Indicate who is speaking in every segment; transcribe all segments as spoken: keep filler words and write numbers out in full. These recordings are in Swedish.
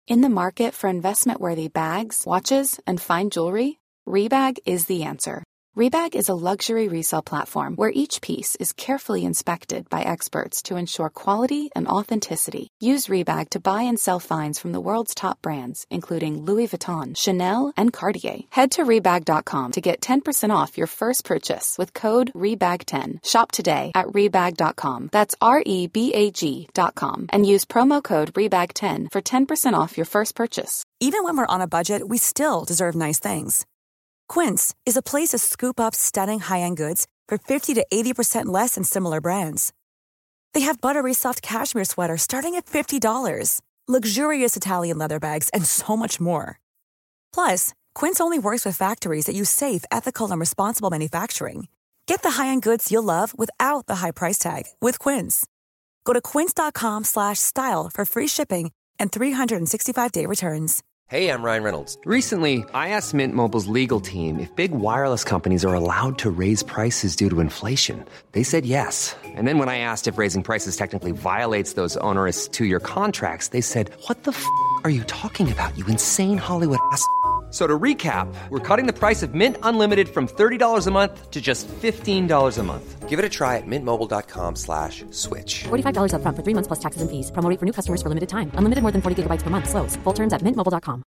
Speaker 1: In the market for investment-worthy bags, watches, and fine jewelry, Rebag is the answer. Rebag is a luxury resale platform where each piece is carefully inspected by experts to ensure quality and authenticity. Use Rebag to buy and sell finds from the world's top brands, including Louis Vuitton, Chanel, and Cartier. Head to Rebag dot com to get ten percent off your first purchase with code rebag ten. Shop today at rebag dot com. That's R E B A G dot com. And use promo code rebag ten for ten percent off your first purchase.
Speaker 2: Even when we're on a budget, we still deserve nice things. Quince is a place to scoop up stunning high-end goods for fifty to eighty percent less than similar brands. They have buttery soft cashmere sweaters starting at fifty dollars, luxurious Italian leather bags, and so much more. Plus, Quince only works with factories that use safe, ethical, and responsible manufacturing. Get the high-end goods you'll love without the high price tag with Quince. Go to quince dot com slash style for free shipping and three sixty-five day returns.
Speaker 3: Hey, I'm Ryan Reynolds. Recently, I asked Mint Mobile's legal team if big wireless companies are allowed to raise prices due to inflation. They said yes. And then when I asked if raising prices technically violates those onerous two-year contracts, they said, what the f*** are you talking about, you insane Hollywood ass f- So to recap, we're cutting the price of Mint Unlimited from thirty dollars a month to just fifteen dollars a month. Give it a try at mintmobile.com slash switch.
Speaker 4: forty-five dollars up front for three months plus taxes and fees. Promo rate for new customers for limited time. Unlimited more than forty gigabytes per month. Slows full terms at mint mobile dot com.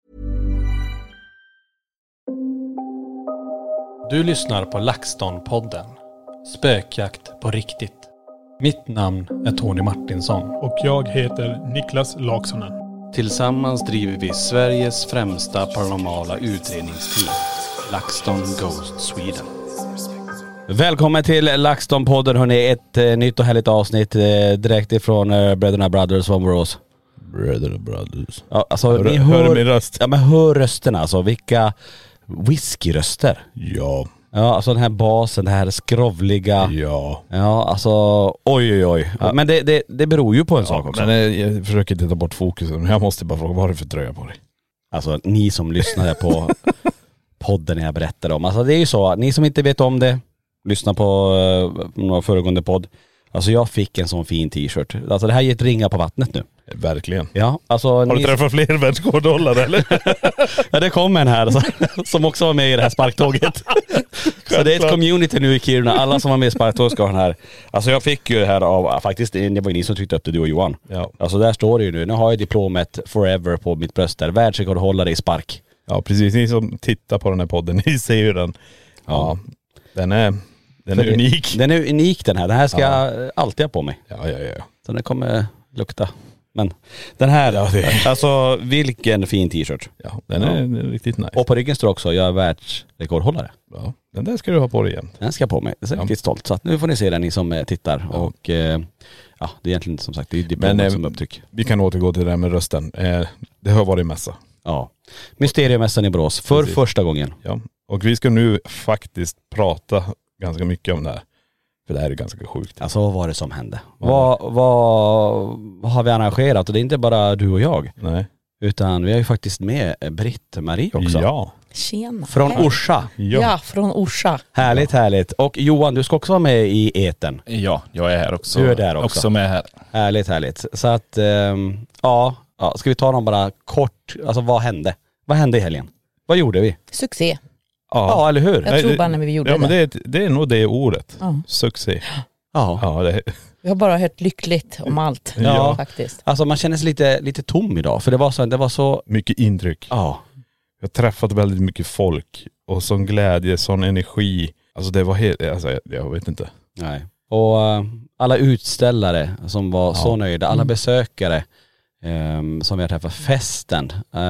Speaker 5: Du lyssnar på LaxTon-podden. Spökjakt på riktigt. Mitt namn är Tony Martinsson.
Speaker 6: Och jag heter Niklas Laksonen.
Speaker 5: Tillsammans driver vi Sveriges främsta paranormala utredningsteam, LaxTon Ghost Sweden.
Speaker 7: Välkommen till LaxTon-podden, hörni. Ett eh, nytt och härligt avsnitt eh, direkt ifrån eh, Bröderna Brothers från Borås.
Speaker 6: Bröderna Brothers.
Speaker 7: Ja, alltså,
Speaker 6: hör,
Speaker 7: ni hör,
Speaker 6: hör min röst.
Speaker 7: Ja, men hör rösterna, alltså. Vilka whiskyröster.
Speaker 6: Ja.
Speaker 7: Ja, alltså den här basen, det här skrovliga.
Speaker 6: Ja.
Speaker 7: Ja, alltså oj oj oj. Ja. Men det, det, det beror ju på en ja, sak också.
Speaker 6: Men jag, jag försöker inte ta bort fokusen. Jag måste bara fråga, vad har du för tröja på dig?
Speaker 7: Alltså ni som lyssnade på podden jag berättade om. Alltså det är ju så, ni som inte vet om det, lyssna på uh, några föregående podd. Alltså jag fick en sån fin t-shirt. Alltså det här är ett ringa på vattnet nu.
Speaker 6: Verkligen.
Speaker 7: Ja, alltså
Speaker 6: har du
Speaker 7: ni...
Speaker 6: träffat fler världsrekordhållare eller?
Speaker 7: Ja, det kom en här så, som också var med i det här sparktåget. Så det är ett community nu i Kiruna. Alla som var med i sparktåget ska ha den här. Alltså jag fick ju det här av, faktiskt det var ni som tryckte upp det, du och Johan. Ja. Alltså där står det ju nu. Nu har jag diplomet forever på mitt bröst där. Världsrekordhållare i spark.
Speaker 6: Ja, precis. Ni som tittar på den här podden, ni ser ju den. Ja, ja. Den är, den är
Speaker 7: det,
Speaker 6: unik.
Speaker 7: Den är unik den här. Den här ska ja. jag alltid ha på mig.
Speaker 6: Ja, ja, ja.
Speaker 7: Så den kommer lukta. Men den här, ja, det... alltså vilken fin t-shirt.
Speaker 6: Ja, den är ja. riktigt nice.
Speaker 7: Och på ryggen står också, jag är världsrekordhållare.
Speaker 6: Ja, den där ska du ha på dig igen.
Speaker 7: Den ska jag på mig, det är ja. riktigt stolt. Så att nu får ni se den, ni som tittar. Ja. Och eh, ja, det är egentligen som sagt, det är diplomet eh, som upptryck.
Speaker 6: Vi kan återgå till det här med rösten. Eh, det har varit mässa.
Speaker 7: Ja, Mysteriemässan i Borås för Precis. första gången.
Speaker 6: Ja, och vi ska nu faktiskt prata ganska mycket om det här. För det här är ganska sjukt.
Speaker 7: Alltså vad var det som hände? Ja. Vad, vad, vad har vi arrangerat? Och det är inte bara du och jag.
Speaker 6: Nej.
Speaker 7: Utan vi har ju faktiskt med Britt-Marie också.
Speaker 6: Ja.
Speaker 8: Tjena.
Speaker 7: Från Hej. Orsa.
Speaker 8: Ja. ja, från Orsa.
Speaker 7: Härligt,
Speaker 8: ja.
Speaker 7: härligt. Och Johan, du ska också vara med i eten.
Speaker 9: Ja, jag är här också.
Speaker 7: Du är där också.
Speaker 9: Också med här.
Speaker 7: Härligt, härligt. Så att, ähm, ja, ja, ska vi ta dem bara kort. Alltså vad hände? Vad hände i helgen? Vad gjorde vi?
Speaker 8: Succé.
Speaker 7: Ja, ja eller hur?
Speaker 8: Jag tror bara när vi gjorde
Speaker 6: ja,
Speaker 8: det.
Speaker 6: Men det, är, det är nog det ordet. Ja. Succé.
Speaker 7: Ja.
Speaker 6: Ja, det är...
Speaker 8: Vi har bara hört lyckligt om allt.
Speaker 7: Ja, ja. Faktiskt. Alltså man känner sig lite, lite tom idag. För det var så, det var så...
Speaker 6: mycket intryck.
Speaker 7: Ja.
Speaker 6: Jag har träffat väldigt mycket folk. Och sån glädje, sån energi. Alltså det var helt... Alltså, jag, jag vet inte.
Speaker 7: Nej. Och uh, alla utställare som var ja. så nöjda. Alla mm. besökare. Um, som vi har träffat, festen.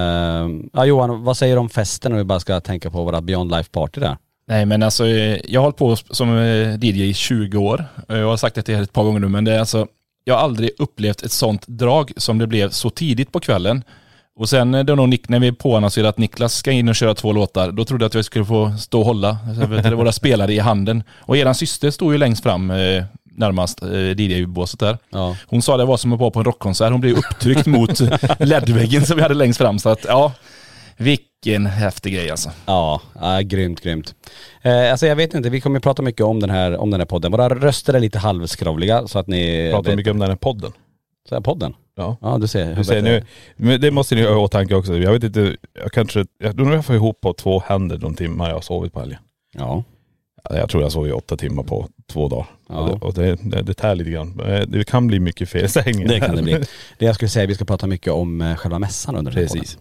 Speaker 7: Um, ja Johan, vad säger du om festen om vi bara ska tänka på våra Beyond Life Party där?
Speaker 9: Nej men alltså, jag har hållit på som D J i tjugo år. Jag har sagt det ett par gånger nu, men det är alltså, jag har aldrig upplevt ett sånt drag som det blev så tidigt på kvällen. Och sen då nog Nick, när vi påannonserade att Niklas ska in och köra två låtar, då trodde jag att jag skulle få stå och hålla våra spelare i handen. Och eran syster stod ju längst fram eh, närmast eh, D J-båset där. Ja. Hon sa det var som att vara på en rockkonsert. Hon blev upptryckt mot L E D-väggen som vi hade längst fram. Så att ja, vilken häftig grej alltså.
Speaker 7: Ja, ja grymt, grymt. Eh, alltså jag vet inte, vi kommer att prata mycket om den här, om den här podden. Våra röster är lite halvskrovliga så att ni...
Speaker 6: Pratar mycket om den här podden.
Speaker 7: Så här podden?
Speaker 6: Ja.
Speaker 7: Ja, du ser.
Speaker 6: Du ser nu, men det måste ni ha i åtanke också. Jag vet inte, jag kanske, jag tror jag får ihop på två händer de timmar jag har sovit på helgen.
Speaker 7: Ja.
Speaker 6: Jag tror jag sov i åtta timmar på två dagar. Ja. Och, det, och det, det, det tär lite grann. Det kan bli mycket fel sängen.
Speaker 7: Det kan det bli. Det jag skulle säga, vi ska prata mycket om själva mässan under den här
Speaker 6: Precis.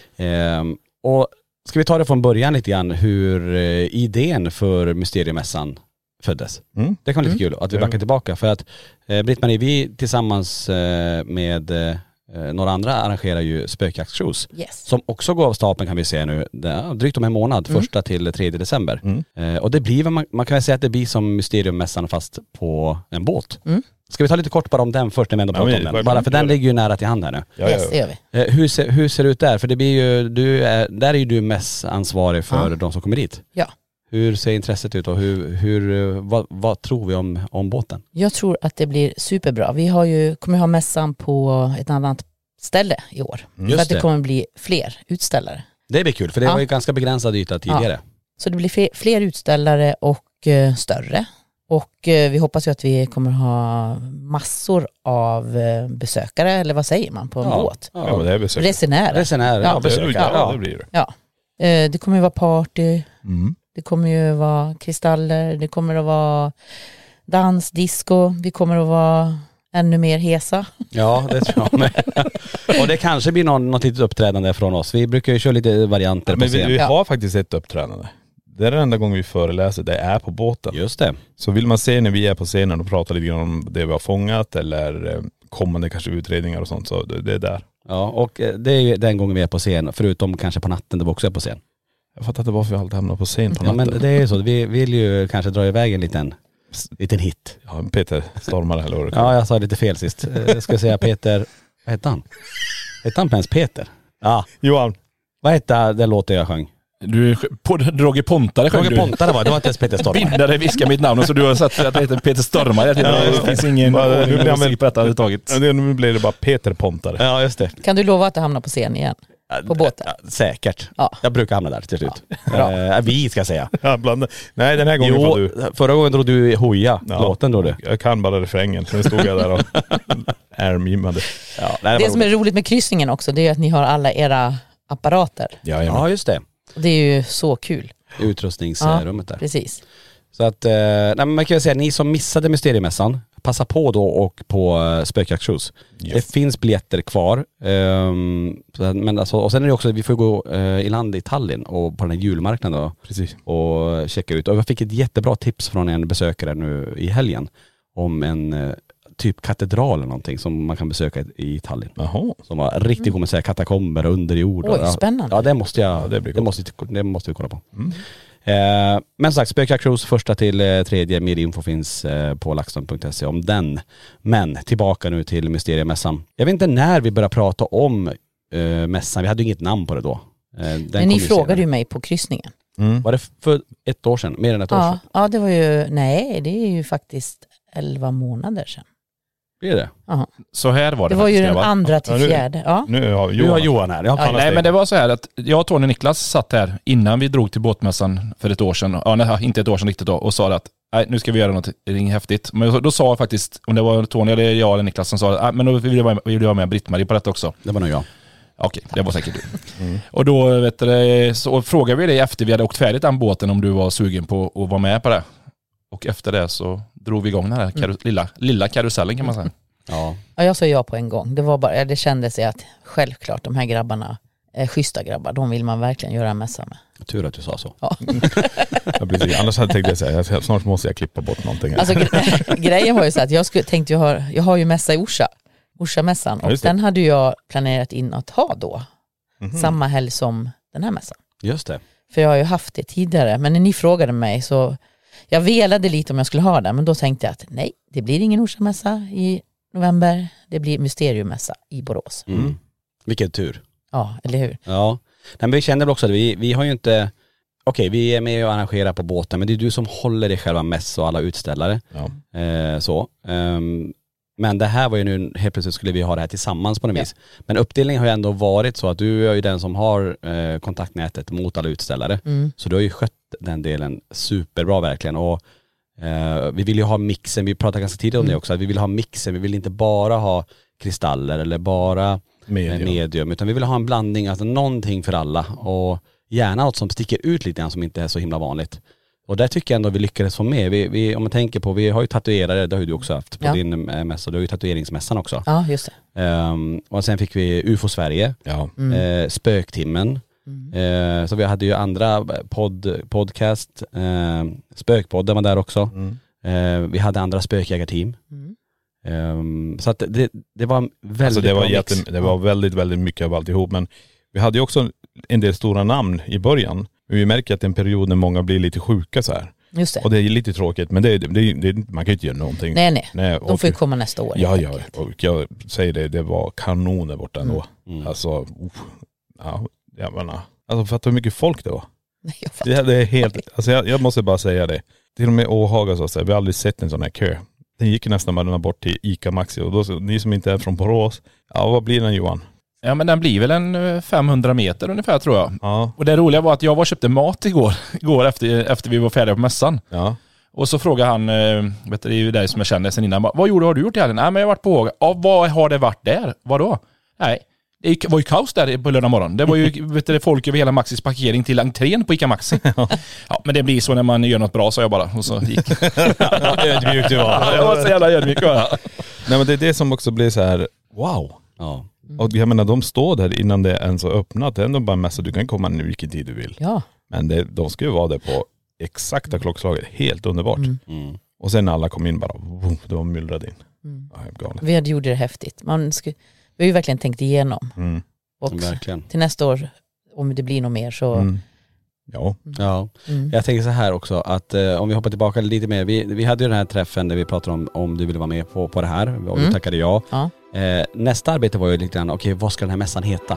Speaker 7: Ehm, och ska vi ta det från början lite grann hur eh, idén för Mysteriemässan föddes.
Speaker 6: Mm.
Speaker 7: Det kan vara lite kul att vi backar tillbaka för att eh, Britt-Marie, vi tillsammans eh, med eh, några andra arrangerar ju spökjaktscruise.
Speaker 8: Yes.
Speaker 7: Som också går av stapeln kan vi se nu, det är drygt om en månad, mm. första till tredje december.
Speaker 6: Mm.
Speaker 7: Eh, och det blir, man, man kan väl säga att det blir som Mysteriemässan fast på en båt.
Speaker 8: Mm.
Speaker 7: Ska vi ta lite kort bara om den först när vi ändå pratar
Speaker 6: Ja,
Speaker 7: om
Speaker 6: men,
Speaker 7: den? Bara för den ligger ju nära till hand här nu.
Speaker 6: Ja,
Speaker 8: Yes, det gör vi.
Speaker 7: Eh, hur, ser, hur ser det ut där? För det blir ju, du är, där är ju du mest ansvarig för
Speaker 8: Ja.
Speaker 7: de som kommer dit.
Speaker 8: Ja.
Speaker 7: Hur ser intresset ut och hur, hur, vad, vad tror vi om, om båten?
Speaker 8: Jag tror att det blir superbra. Vi har ju, kommer ha mässan på ett annat ställe i år.
Speaker 7: Just
Speaker 8: för att det
Speaker 7: det.
Speaker 8: kommer bli fler utställare.
Speaker 7: Det blir kul för det
Speaker 8: Ja.
Speaker 7: var ju ganska begränsad yta tidigare.
Speaker 8: Ja. Så det blir fler, fler utställare och eh, större. Och eh, vi hoppas ju att vi kommer ha massor av eh, besökare, eller vad säger man på en
Speaker 7: Ja.
Speaker 8: båt?
Speaker 7: Ja.
Speaker 6: Ja, men det är besök.
Speaker 8: Resenärer.
Speaker 7: Resenärer, ja,
Speaker 8: Ja.
Speaker 7: besökare.
Speaker 6: Ja,
Speaker 7: Ja.
Speaker 6: det blir det.
Speaker 8: Ja. Eh, det kommer ju vara party,
Speaker 6: Mm.
Speaker 8: det kommer ju vara kristaller, det kommer att vara dans, disco, vi kommer att vara ännu mer hesa.
Speaker 7: Ja, det tror jag med. Och det kanske blir någon, något litet uppträdande från oss. Vi brukar ju köra lite varianter på
Speaker 6: Men vi,
Speaker 7: scen.
Speaker 6: vi
Speaker 8: Ja.
Speaker 6: har faktiskt ett uppträdande. Det är den enda gången vi föreläser, det är på båten.
Speaker 7: Just det.
Speaker 6: Så vill man se när vi är på scenen och pratar lite grann om det vi har fångat eller eh, kommande kanske utredningar och sånt, så det, det är där.
Speaker 7: Ja, och eh, det är ju den gången vi är på scen, förutom kanske på natten då vi också är på scen.
Speaker 6: Jag fattar inte varför vi alltid hamnar på scen på
Speaker 7: Ja,
Speaker 6: natten.
Speaker 7: men det är ju så. Vi vill ju kanske dra iväg en liten, liten hit.
Speaker 6: Ja, Peter Stormare eller vad det
Speaker 7: Ja, jag sa lite fel sist. Eh, Jag ska säga Peter, vad hette han? Hette han ens Peter? Ja,
Speaker 6: Johan.
Speaker 7: vad hette den låten jag sjöng?
Speaker 9: Du, på Droge Pontare sjöng
Speaker 7: Roger
Speaker 9: du.
Speaker 7: Pontare var det, var inte ens Peter Stormare.
Speaker 9: Bindare viskar mitt namn och så du har sagt att det heter Peter Stormare. Jag
Speaker 6: Ja,
Speaker 9: det
Speaker 6: just det.
Speaker 9: finns ingen
Speaker 6: Bara, nu
Speaker 9: ordning
Speaker 6: blir han
Speaker 9: och musik
Speaker 6: väl-
Speaker 9: på detta överhuvudtaget.
Speaker 6: Ja, det, nu blir det bara Peter Pontare.
Speaker 7: Ja, just det.
Speaker 8: Kan du lova att du hamnar på scen igen? På båten?
Speaker 7: Ja, säkert.
Speaker 8: Ja.
Speaker 7: Jag brukar hamna där till slut.
Speaker 8: Bra.
Speaker 7: Eh, vi ska säga.
Speaker 6: Ja, bland, nej, den här gången
Speaker 7: Jo,
Speaker 6: var du.
Speaker 7: förra gången drog du Hoja,
Speaker 6: Ja.
Speaker 7: låten drog du.
Speaker 6: Jag kan bara refrängen, sen stod jag där och ärmgimmade.
Speaker 7: Ja, nej,
Speaker 8: Det
Speaker 7: var
Speaker 8: som är roligt med kryssningen också, det är att ni har alla era apparater.
Speaker 7: Ja, just det.
Speaker 8: Och det är ju så kul.
Speaker 7: Utrustningsrummet där.
Speaker 8: Precis.
Speaker 7: Så att, eh, nej, men man kan ju säga, ni som missade Mysteriemässan, passa på då och på uh, spökjaktscruise.
Speaker 6: Yes.
Speaker 7: Det finns biljetter kvar. Um, så, men alltså, och sen är det också, vi får gå uh, i land i Tallinn och på den här julmarknaden då,
Speaker 6: Precis.
Speaker 7: och checka ut. Och jag fick ett jättebra tips från en besökare nu i helgen om en uh, typ katedral eller någonting som man kan besöka i, i Tallinn.
Speaker 6: Jaha.
Speaker 7: Som var riktigt god med så här katakomber under jord.
Speaker 8: Oj,
Speaker 7: ja,
Speaker 8: spännande.
Speaker 7: Ja, det måste jag,
Speaker 6: Ja, det blir
Speaker 7: det,
Speaker 6: gott.
Speaker 7: måste, det måste vi kolla på.
Speaker 6: Mm.
Speaker 7: Eh, men som sagt, spökjaktscruise första till eh, tredje, mer info finns eh, på laxton punkt se om den. Men tillbaka nu till Mysteriemässan. Jag vet inte när vi började prata om eh, mässan, vi hade ju inget namn på det då. Eh, den
Speaker 8: Men
Speaker 7: kom
Speaker 8: ni
Speaker 7: ju
Speaker 8: frågade
Speaker 7: senare.
Speaker 8: ju mig på kryssningen.
Speaker 6: Mm.
Speaker 7: Var det för ett år sedan? Mer än ett år
Speaker 8: Ja,
Speaker 7: sedan?
Speaker 8: ja, det var ju, nej det är ju faktiskt elva månader sedan.
Speaker 7: Blir det?
Speaker 8: Aha.
Speaker 9: Så här var det
Speaker 8: Det var ju
Speaker 9: faktiskt,
Speaker 8: den
Speaker 9: grabbar.
Speaker 8: andra
Speaker 6: Ja,
Speaker 8: till
Speaker 6: nu-
Speaker 8: fjärde. Ja.
Speaker 6: Nu har
Speaker 7: Du
Speaker 6: Johan.
Speaker 7: har Johan här. Ja,
Speaker 9: Ja, nej, men det var så här att jag, Tony och Niklas satt här innan vi drog till båtmässan för ett år sedan. Ja, nej, inte ett år sedan riktigt då. Och sa att nej, nu ska vi göra något häftigt. Men då sa jag faktiskt, om det var Tony eller jag eller Niklas som sa att men då vill jag vara med, vill jag vara med Britt-Marie på detta också.
Speaker 7: Det var nog jag.
Speaker 9: Okej, det var säkert du. Mm. Och då vet du, så frågade vi dig efter vi hade åkt färdigt den båten om du var sugen på att vara med på det. Och efter det så drog vi igång den här karu- lilla, lilla karusellen kan man säga.
Speaker 7: Ja.
Speaker 8: Ja, jag sa ja på en gång. Det var bara, det kändes att självklart de här grabbarna är schyssta grabbar. De vill man verkligen göra en mässa med.
Speaker 7: Tur att du sa så.
Speaker 8: Ja.
Speaker 6: Ja, precis. Annars hade jag tänkt säga, jag- snart måste jag klippa bort någonting.
Speaker 8: Alltså gre- grejen var ju så att jag skulle, tänkte jag har, jag har ju mässa i Orsa. Orsa-mässan.
Speaker 6: Ja,
Speaker 8: Och
Speaker 6: just det.
Speaker 8: den hade jag planerat in att ha då.
Speaker 6: Mhm.
Speaker 8: Samma helg som den här mässan.
Speaker 7: Just det.
Speaker 8: För jag har ju haft det tidigare. Men när ni frågade mig så, jag velade lite om jag skulle ha den. Men då tänkte jag att nej, det blir ingen Orsa-mässa i november. Det blir Mysteriemässa i Borås.
Speaker 7: Mm. Vilken tur.
Speaker 8: Ja, eller hur?
Speaker 7: Ja. Nej, men vi kände väl också att vi, vi har ju inte, okej vi är med och arrangerar på båten, men det är du som håller i själva mäss och alla utställare.
Speaker 6: Ja.
Speaker 7: Eh, så. Ehm, men det här var ju nu, helt plötsligt skulle vi ha det här tillsammans på något
Speaker 8: Ja.
Speaker 7: vis. Men uppdelningen har ju ändå varit så att du är ju den som har eh, kontaktnätet mot alla utställare.
Speaker 8: Mm.
Speaker 7: Så du har ju skött den delen superbra verkligen. Och eh, vi vill ju ha mixen, vi pratade ganska tidigt om
Speaker 8: Mm.
Speaker 7: det också, att vi vill ha mixen, vi vill inte bara ha kristaller eller bara medium. medium. Utan vi vill ha en blandning, alltså någonting för alla. Och gärna något som sticker ut lite grann som inte är så himla vanligt. Och där tycker jag ändå vi lyckades få med. Vi, vi, om man tänker på, vi har ju tatuerare, det har ju du också haft på ja. din mässa. Du har ju tatueringsmässan också.
Speaker 8: Ja, just det.
Speaker 7: Um, och sen fick vi U F O Sverige, ja. mm. eh, Spöktimmen. Mm. Eh, så vi hade ju andra podd, podcast, eh, Spökpodden var där också. Mm. Eh, vi hade andra spökjägarteam. Mm. Um, så att det, det var väldigt
Speaker 6: alltså det var,
Speaker 7: jätte,
Speaker 6: det var väldigt, väldigt mycket av alltihop. Men vi hade ju också en del stora namn i början. Men vi märker att det är en period när många blir lite sjuka så här.
Speaker 8: Just det.
Speaker 6: Och det är lite tråkigt, men det, det, det, man kan ju inte göra någonting.
Speaker 8: Nej, nej. nej De får ju komma nästa år.
Speaker 6: Ja, ja. Och jag säger det, det var kanoner borta ändå. Mm. Mm. Alltså, uh, ja, jag menar. Alltså fattar hur mycket folk det var.
Speaker 8: Nej, jag
Speaker 6: det, det är helt, alltså jag, jag måste bara säga det. Till och med Åhaga så att säga, vi har aldrig sett en sån här kö. Den gick nästan bara bort till Ica Maxi. Och då, ni som inte är från Borås, ja vad blir den Johan?
Speaker 9: Ja men den blir väl en femhundra meter ungefär tror jag.
Speaker 6: Ja.
Speaker 9: Och det roliga var att jag var och köpte mat igår, igår efter, efter vi var färdiga på mässan.
Speaker 6: Ja.
Speaker 9: Och så frågade han, vet du, det är ju dig som jag känner sen innan, vad gjorde har du gjort i helgen? Nej men jag har varit på Åhaga. Ja, vad har det varit där? Vadå? Nej, det var ju kaos där på lördag morgon. Det var ju vet du, folk över hela Maxis parkering till entrén på Ica Maxi. Ja. Ja, men det blir så när man gör något bra, så jag bara. Och så gick.
Speaker 6: Ödmjuk du var.
Speaker 9: Jag var så jävla ödmjuk.
Speaker 6: Nej men det är det som också blir så här, wow.
Speaker 7: Ja.
Speaker 6: Mm. Och jag menar, de står där innan det ens har öppnat. Det är ändå bara en mässa, du kan komma nu vilken tid du vill.
Speaker 8: Ja.
Speaker 6: Men det, de ska ju vara där på exakta klockslaget. Helt underbart.
Speaker 8: Mm.
Speaker 6: Mm. Och sen när alla kom in bara, boom, de myllrade in. Mm. Ja,
Speaker 8: vi hade gjort det häftigt. Man skulle, vi har ju verkligen tänkt igenom.
Speaker 6: Mm.
Speaker 8: Och
Speaker 7: verkligen.
Speaker 8: Till nästa år, om det blir något mer så...
Speaker 6: Mm. Ja.
Speaker 7: Ja. Mm. Jag tänker så här också att eh, om vi hoppar tillbaka lite mer. Vi, vi hade ju den här träffen där vi pratade om om du ville vara med på, på det här. Och du
Speaker 8: mm.
Speaker 7: tackade ja.
Speaker 8: ja.
Speaker 7: Eh, nästa arbete var ju lite grann, okej okay, vad ska den här mässan heta?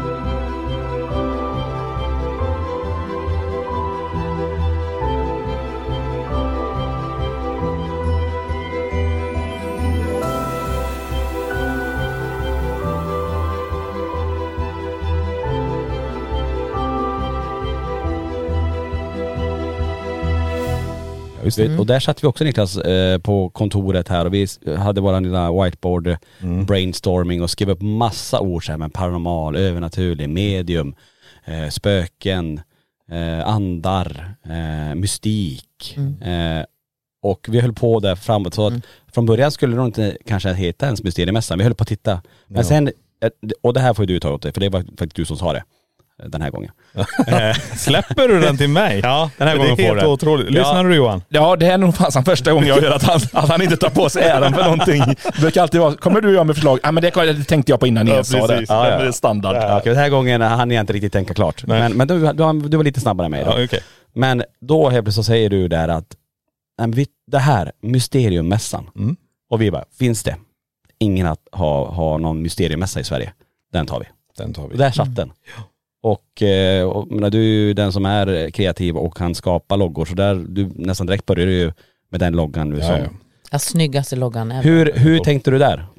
Speaker 7: Mm. Och där satt vi också Niklas eh, på kontoret här och vi hade våran lilla whiteboard mm. brainstorming och skrev upp massa ord så här, med paranormal, övernaturlig, medium, eh, spöken, eh, andar, eh, mystik mm. eh, och vi höll på där framåt så att mm. från början skulle det nog inte kanske heta ens Mysteriemässan, vi höll på att titta men ja. sen, och det här får du ta åt dig för det var faktiskt du som sa det den här gången.
Speaker 6: Släpper du den till mig?
Speaker 7: Ja, den här gången får det.
Speaker 6: Det är helt otroligt. Lyssnar
Speaker 9: ja.
Speaker 6: du Johan?
Speaker 9: Ja, det är nog fan första gången jag hör att han, att han inte tar på sig äran för någonting. Det brukar alltid vara, kommer du göra med förslag? Ja, men det, det tänkte jag på innan jag ja, sa det. Ja, ja. Det är standard.
Speaker 7: Ja, ja. Okej, den här gången hann jag inte riktigt tänka klart. Nej. Men, men du, du, du var lite snabbare än mig då.
Speaker 6: Ja, okay.
Speaker 7: Men då helt plötsligt så säger du där att det här, Mysteriummässan. Mm. Och vi bara, finns det ingen att ha, ha någon Mysteriummässa i Sverige? Den tar vi.
Speaker 6: Den tar vi.
Speaker 7: Och där satt den.
Speaker 6: Ja.
Speaker 7: Och, och menar, du är ju den som är kreativ och kan skapa loggor. Så där, du nästan direkt börjar ju med den loggan nu. Ja, ja.
Speaker 8: Ja, snyggaste loggan är.
Speaker 7: Hur, hur tänkte du där?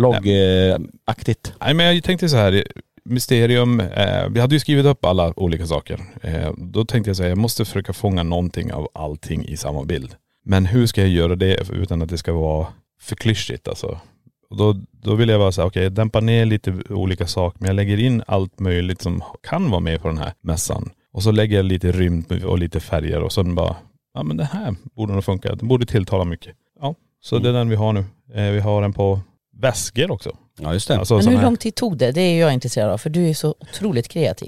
Speaker 7: Loggaktigt?
Speaker 6: Nej men jag tänkte så här, Mysterium, eh, vi hade ju skrivit upp alla olika saker. Eh, då tänkte jag så här, jag måste försöka fånga någonting av allting i samma bild. Men hur ska jag göra det utan att det ska vara för klyschigt alltså? Och då, då vill jag bara säga, okej, okay, dämpa ner lite olika saker, men jag lägger in allt möjligt som kan vara med på den här mässan. Och så lägger jag lite rymd och lite färger och så bara, ja men det här borde nog funka. Det borde tilltala mycket. Ja, så mm. det är den vi har nu. Eh, vi har den på väskor också.
Speaker 7: Ja, just det.
Speaker 6: Alltså,
Speaker 8: men hur
Speaker 6: här...
Speaker 8: lång tid tog det? Det är jag intresserad av, för du är så otroligt kreativ.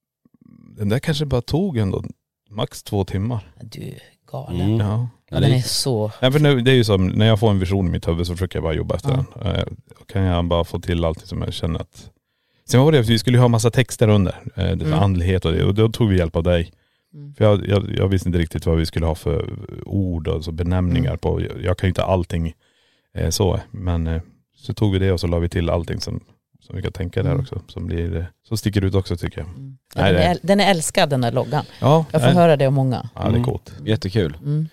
Speaker 6: Den där kanske bara tog ändå max två timmar.
Speaker 8: Du är galen.
Speaker 6: Mm. Ja.
Speaker 8: Ja, den är så...
Speaker 6: Ja, för nu, det är ju som, när jag får en vision i mitt huvud så försöker jag bara jobba efter ja. den. Eh, kan jag bara få till allt som jag känner att... Sen var det, vi skulle ju ha massa texter under. Eh, det för mm. andlighet och det. Och då tog vi hjälp av dig. Mm. För jag, jag, jag visste inte riktigt vad vi skulle ha för ord och så benämningar mm. på. Jag, jag kan ju inte allting eh, så. Men eh, så tog vi det och så la vi till allting som, som vi kan tänka där mm. också. Som blir, så sticker ut också tycker jag.
Speaker 8: Mm. Ja, nej, den, är, den är älskad den där loggan.
Speaker 6: Ja,
Speaker 8: jag får
Speaker 6: nej.
Speaker 8: höra det av många.
Speaker 6: Ja, det är coolt.
Speaker 7: Mm. Jättekul. Mm.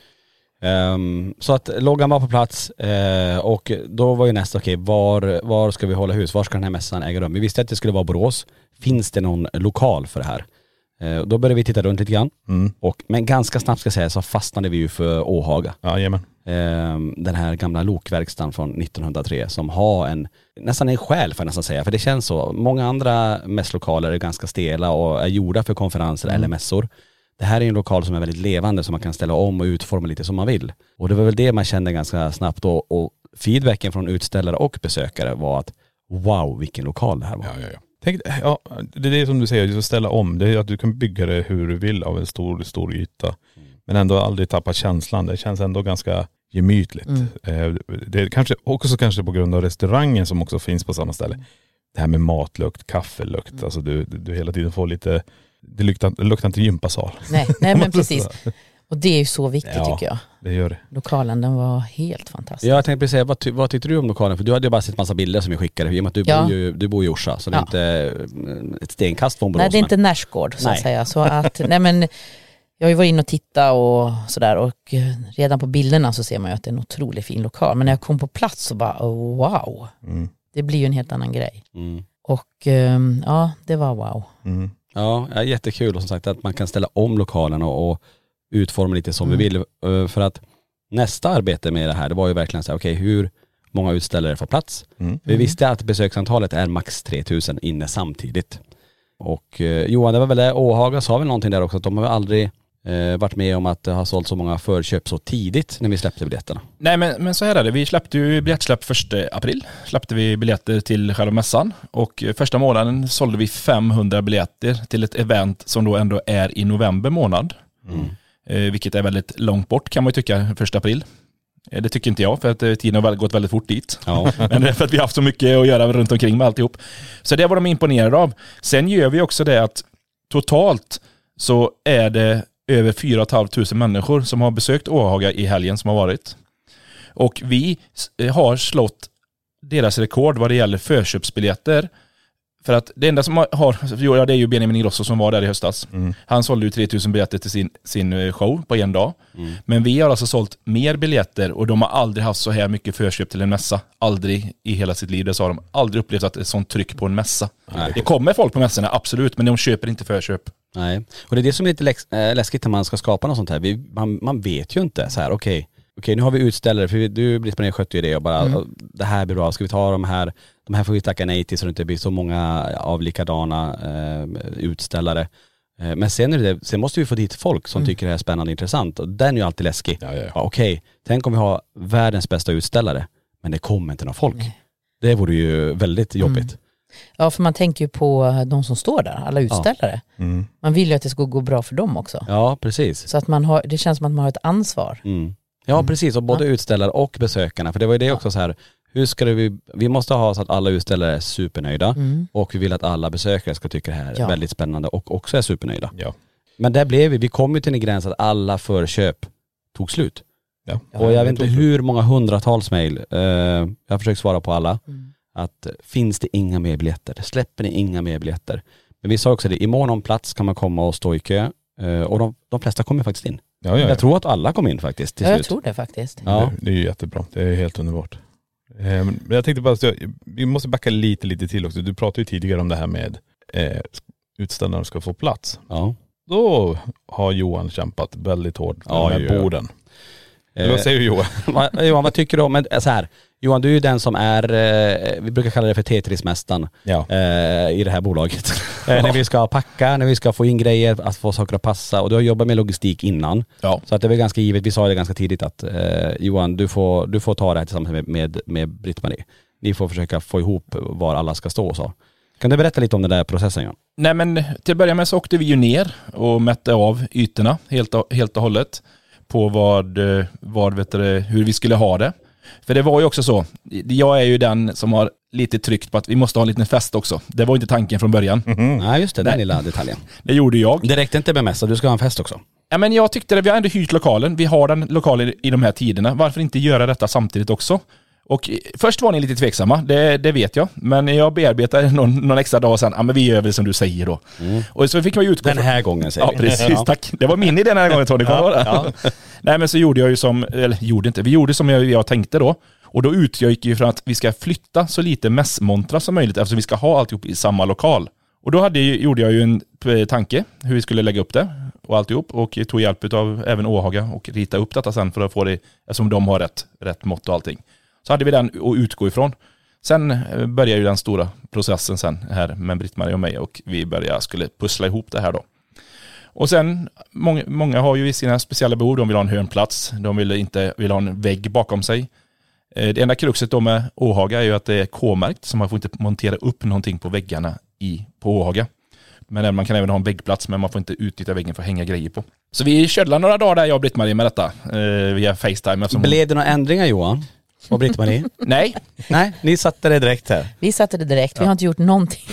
Speaker 7: Um, så att loggan var på plats uh, och då var ju nästa, okej, okay, var, var ska vi hålla hus? Var ska den här mässan äga rum? Vi visste att det skulle vara Borås. Finns det någon lokal för det här? Eh, då började vi titta runt lite grann.
Speaker 6: Mm.
Speaker 7: Och, men ganska snabbt ska jag säga så fastnade vi ju för Åhaga.
Speaker 6: Ja, jajamän.
Speaker 7: Eh, den här gamla lokverkstan från nittonhundratre som har en, nästan en själ får jag nästan säga. För det känns så. Många andra mässlokaler är ganska stela och är gjorda för konferenser mm. eller mässor. Det här är en lokal som är väldigt levande som man kan ställa om och utforma lite som man vill. Och det var väl det man kände ganska snabbt då. Och feedbacken från utställare och besökare var att wow, vilken lokal det här var.
Speaker 6: Ja, ja, ja. Tänk, ja, det är det som du säger, du ska ställa om. Det är att du kan bygga det hur du vill av en stor, stor yta. Mm. Men ändå aldrig tappa känslan. Det känns ändå ganska gemytligt. Mm. Det är kanske också kanske på grund av restaurangen som också finns på samma ställe. Det här med matlukt, kaffelukt. Mm. Alltså du, du hela tiden får lite, det luktar, det luktar inte gympasal.
Speaker 8: Nej, nej men precis. Och det är ju så viktigt ja, tycker jag.
Speaker 6: Det gör det.
Speaker 8: Lokalen, den var helt fantastisk.
Speaker 7: Ja, jag tänkte precis säga, vad, ty- vad tyckte du om lokalen? För du hade ju bara sett massa bilder som jag skickade. I och med att du, ja. bor, ju, du bor i Orsa, så ja. det är inte ett stenkast från Borås.
Speaker 8: Nej, det är inte Närsgård så
Speaker 7: nej.
Speaker 8: att säga. Så att, nej men, jag har ju varit in och tittat och sådär. Och redan på bilderna så ser man ju att det är en otroligt fin lokal. Men när jag kom på plats så bara, oh, wow. Mm. Det blir ju en helt annan grej. Mm. Och um, ja, det var wow.
Speaker 7: Mm. Ja, jättekul och som sagt att man kan ställa om lokalen och, och utforma lite som mm. vi vill. För att nästa arbete med det här, det var ju verkligen så här, okej, okay, hur många utställare får plats? Mm. Vi visste att besöksantalet är max tre tusen inne samtidigt. Och eh, Johan, det var väl det, Åhaga sa väl någonting där också, att de har aldrig eh, varit med om att det har sålt så många förköp så tidigt när vi släppte biljetterna.
Speaker 9: Nej, men, men så här är det. Vi släppte ju biljettsläpp första april. Släppte vi biljetter till själva mässan. Och första månaden sålde vi femhundra biljetter till ett event som då ändå är i november månad. Mm. Eh, vilket är väldigt långt bort kan man ju tycka, första april. Eh, det tycker inte jag, för att eh, tiden har gått väldigt fort dit. Ja. Men det är för att vi har haft så mycket att göra runt omkring med alltihop. Så det var de imponerade av. Sen gör vi också det att totalt så är det över fyra och ett halvt tusen människor som har besökt Åhaga i helgen som har varit. Och vi har slått deras rekord vad det gäller förköpsbiljetter. För att det enda som har, ja, det är ju Benjamin Ingrosso som var där i höstas. Mm. Han sålde ju tre tusen biljetter till sin, sin show på en dag. Mm. Men vi har alltså sålt mer biljetter och de har aldrig haft så här mycket förköp till en mässa. Aldrig i hela sitt liv, det sa de. Aldrig upplevt att det är sånt tryck på en mässa. Nej. Det kommer folk på mässorna, absolut, men de köper inte förköp.
Speaker 7: Nej, och det är det som är lite läx- äh, läskigt när man ska skapa något sånt här. Vi, man, man vet ju inte så här, okej. Okay. Okej, nu har vi utställare, för du Britt-Marie skötte ju det och bara, mm. det här blir bra, ska vi ta de här, de här får vi tacka nej till så det inte blir så många av likadana eh, utställare. Eh, men sen, är det, sen måste vi få dit folk som mm. tycker det här är spännande och intressant och den är ju alltid läskig. Ja, ja, ja. Ja, okej, tänk om vi har världens bästa utställare, men det kommer inte någon folk. Nej. Det vore ju väldigt jobbigt. Mm.
Speaker 8: Ja, för man tänker ju på de som står där, alla utställare. Ja. Mm. Man vill ju att det ska gå bra för dem också.
Speaker 7: Ja, precis.
Speaker 8: Så att man har, det känns som att man har ett ansvar.
Speaker 7: Mm. Ja, mm. precis. Och både ja. utställare och besökarna. För det var ju det också så här, hur ska det vi, vi måste ha så att alla utställare är supernöjda mm. och vi vill att alla besökare ska tycka det här är ja. väldigt spännande och också är supernöjda. Ja. Men där blev vi, vi kom ju till en gräns att alla förköp tog slut. Ja. Och jag vet inte hur många hundratals mejl, eh, jag har försökt svara på alla, mm. att finns det inga mer biljetter? Släpper ni inga mer biljetter? Men vi sa också det, imorgon om plats kan man komma och stå i kö eh, och de, de flesta kommer faktiskt in. Ja, ja, ja. Jag tror att alla kom in faktiskt till
Speaker 8: ja,
Speaker 7: slut.
Speaker 8: jag tror det faktiskt.
Speaker 6: Ja. Det, det är ju jättebra. Det är helt underbart. Men jag tänkte bara, vi måste backa lite lite till också. Du pratade ju tidigare om det här med eh, utställarna ska få plats. Ja. Då har Johan kämpat väldigt hårt ja, med ja. borden. Eh, vad säger du Johan?
Speaker 7: Johan, vad tycker du om, men så här, Johan, du är ju den som är, eh, vi brukar kalla det för Tetris-mästaren ja. eh, i det här bolaget. eh, när vi ska packa, när vi ska få in grejer, att få saker att passa. Och du har jobbat med logistik innan. Ja. Så att det är väl ganska givet, vi sa det ganska tidigt att eh, Johan, du får, du får ta det här tillsammans med, med, med Britt-Marie. Ni får försöka få ihop var alla ska stå och så. Kan du berätta lite om den där processen, Johan?
Speaker 9: Nej, men till att börja med så åkte vi ju ner och mätte av ytorna helt och, helt och hållet på vad, vad vet du, hur vi skulle ha det. För det var ju också så, jag är ju den som har lite tryckt på att vi måste ha en liten fest också. Det var inte tanken från början.
Speaker 7: Mm-hmm. Nej, just det, den Nej. lilla detaljen.
Speaker 9: Det gjorde jag.
Speaker 7: Det räckte inte med mässa, du ska ha en fest också.
Speaker 9: Ja, men jag tyckte det, vi har ändå hyrt lokalen. Vi har den lokalen i de här tiderna. Varför inte göra detta samtidigt också? Och först var ni lite tveksamma, det, det vet jag. Men jag bearbetade någon, någon extra dag sen, ja men vi gör väl som du säger då. Mm. Och så fick man ju utgå
Speaker 7: den här från... gången säger
Speaker 9: ja,
Speaker 7: vi.
Speaker 9: Precis, ja. Tack. Det var min idé den här gången, Tony. Ja, ja. Nej, men så gjorde jag ju som, eller gjorde inte, vi gjorde som jag, jag tänkte då. Och då utgick ju från att vi ska flytta så lite mässmontrar som möjligt eftersom vi ska ha alltihop i samma lokal. Och då hade, gjorde jag ju en tanke hur vi skulle lägga upp det och alltihop. Och tog hjälp av även Åhaga och rita upp detta sen för att få det, eftersom de har rätt, rätt mått och allting. Så hade vi den att utgå ifrån. Sen började ju den stora processen sen här med Britt-Marie och mig. Och vi började, skulle pussla ihop det här då. Och sen, många, många har ju sina speciella behov. De vill ha en hörnplats. De vill inte vill ha en vägg bakom sig. Det enda kruxet då med Åhaga är ju att det är K-märkt. Så man får inte montera upp någonting på väggarna i, på Åhaga. Men man kan även ha en väggplats, men man får inte utnyttja väggen för att hänga grejer på. Så vi körde några dagar där, jag och Britt-Marie med detta. Eh, via FaceTime.
Speaker 7: Blev det några ändringar, Johan? Och Britt-Marie?
Speaker 9: Nej.
Speaker 7: Nej, ni satte det direkt här.
Speaker 8: Vi satte det direkt, vi har inte gjort någonting.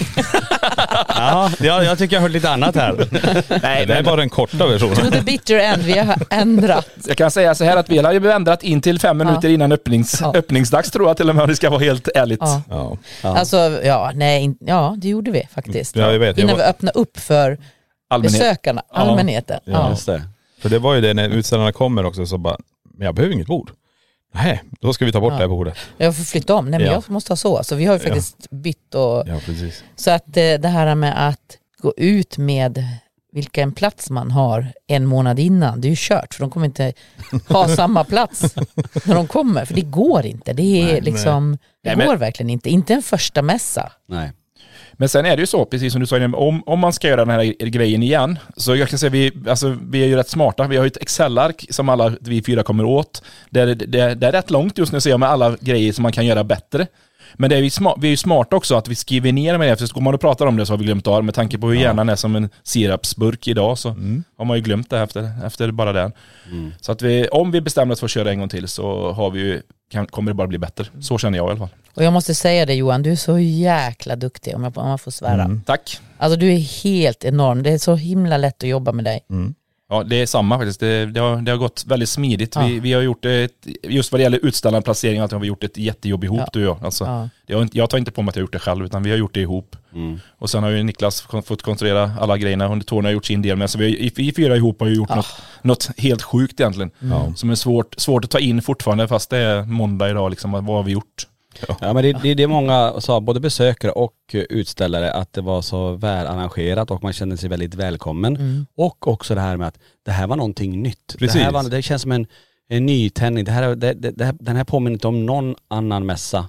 Speaker 7: Ja, jag, jag tycker jag har hört lite annat här.
Speaker 6: Nej, det är bara den korta versionen.
Speaker 8: To the bitter end, vi har ändrat.
Speaker 9: Jag kan säga så här att vi har ju ändrat in till fem minuter ja. innan öppnings, ja. öppningsdags tror jag till och med, om det ska vara helt ärligt.
Speaker 8: Ja.
Speaker 6: Ja.
Speaker 8: Ja. Alltså, ja, nej, ja, det gjorde vi faktiskt.
Speaker 6: Ja, jag vet.
Speaker 8: Innan
Speaker 6: jag var...
Speaker 8: vi öppnade upp för
Speaker 9: Allmänhet.
Speaker 8: besökarna,
Speaker 9: Ja.
Speaker 8: allmänheten.
Speaker 6: Ja,
Speaker 8: Ja.
Speaker 6: just det. För det var ju det när utställarna kommer också, så bara, men jag behöver inget bord. Nej, då ska vi ta bort
Speaker 8: Ja.
Speaker 6: det här bordet.
Speaker 8: Jag får flytta om, nej men
Speaker 6: Ja.
Speaker 8: jag måste ha så. Så vi har ju faktiskt ja. bytt och...
Speaker 6: Ja, precis.
Speaker 8: Så att det här med att gå ut med vilken plats man har en månad innan, det är ju kört, för de kommer inte ha samma plats när de kommer, för det går inte. Det är
Speaker 6: nej,
Speaker 8: liksom,
Speaker 6: nej.
Speaker 8: det
Speaker 9: Nej,
Speaker 8: går
Speaker 9: men...
Speaker 8: verkligen inte. Inte en första mässa.
Speaker 7: Nej.
Speaker 9: Men sen är det ju så, precis som du sa, om, om man ska göra den här grejen igen, så jag kan säga vi, alltså, vi är ju rätt smarta. Vi har ju ett Excel-ark som alla vi fyra kommer åt. Det är, det, det är rätt långt just nu, ser jag, med alla grejer som man kan göra bättre. Men det är vi, smart, vi är ju smarta också att vi skriver ner med det, för så går man och pratar om det så har vi glömt av, med tanke på hur ja. hjärnan är som en sirapsburk idag, så mm. har man ju glömt det efter, efter bara det. Mm. Så att vi, om vi bestämmer oss för att köra en gång till, så har vi ju, kan, kommer det bara bli bättre. Så känner jag i alla fall.
Speaker 8: Och jag måste säga det, Johan, du är så jäkla duktig, om jag, om jag får svära.
Speaker 9: Mm. Tack.
Speaker 8: Alltså du är helt enorm, det är så himla lätt att jobba med dig.
Speaker 6: Mm.
Speaker 9: Ja, det är samma faktiskt. Det, det, har, det har gått väldigt smidigt. Ja. Vi, vi har gjort ett, just vad det gäller utställande placering, att vi har gjort ett jättejobb ihop, ja. du och jag. Alltså, ja. jag. Jag tar inte på mig att jag har gjort det själv, utan vi har gjort det ihop. Mm. Och sen har ju Niklas fått konstruera alla grejerna, och Tony har gjort sin del med. Så vi, vi fyra ihop har ju gjort ja. något, något helt sjukt egentligen. Mm. Som är svårt, svårt att ta in fortfarande, fast det är måndag idag. Liksom, vad har vi gjort?
Speaker 7: Ja, ja men det, det, det är många, så, både besökare och utställare, att det var så väl arrangerat och man kände sig väldigt välkommen. Mm. Och också det här med att det här var någonting nytt. Det, här var, det känns som en, en nytändning. Det här, det, det, det här, den här påminner inte om någon annan mässa.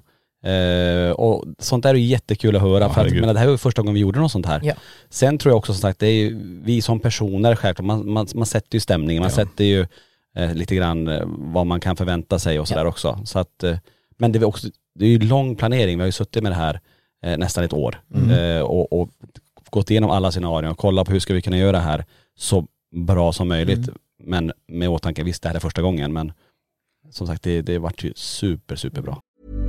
Speaker 7: Eh, och sånt där är jättekul att höra. Ja, för att, men det här var första gången vi gjorde något sånt här. Ja. Sen tror jag också som sagt, det är ju, vi som personer självklart, man, man, man sätter ju stämningen, man ja. sätter ju eh, lite grann eh, vad man kan förvänta sig och sådär ja. också. Så att, eh, men det är också, det är ju lång planering. Vi har ju suttit med det här eh, nästan ett år mm. eh, och, och gått igenom alla scenarier och kollat på hur ska vi kunna göra det här så bra som möjligt. Mm. Men med åtanke, visst det här är första gången, men som sagt det, det har varit ju super, super bra.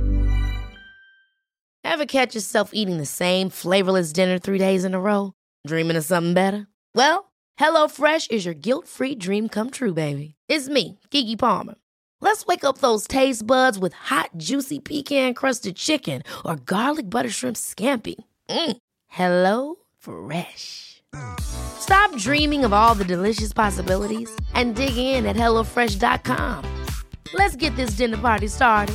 Speaker 10: Ever catch yourself eating the same flavorless dinner three days in a row? Dreaming of something better? Well, HelloFresh is your guilt-free dream come true, baby. It's me, Keke Palmer. Let's wake up those taste buds with hot, juicy pecan-crusted chicken or garlic butter shrimp scampi. Mm. Hello Fresh. Stop dreaming of all the delicious possibilities and dig in at hello fresh dot com. Let's get this dinner party started.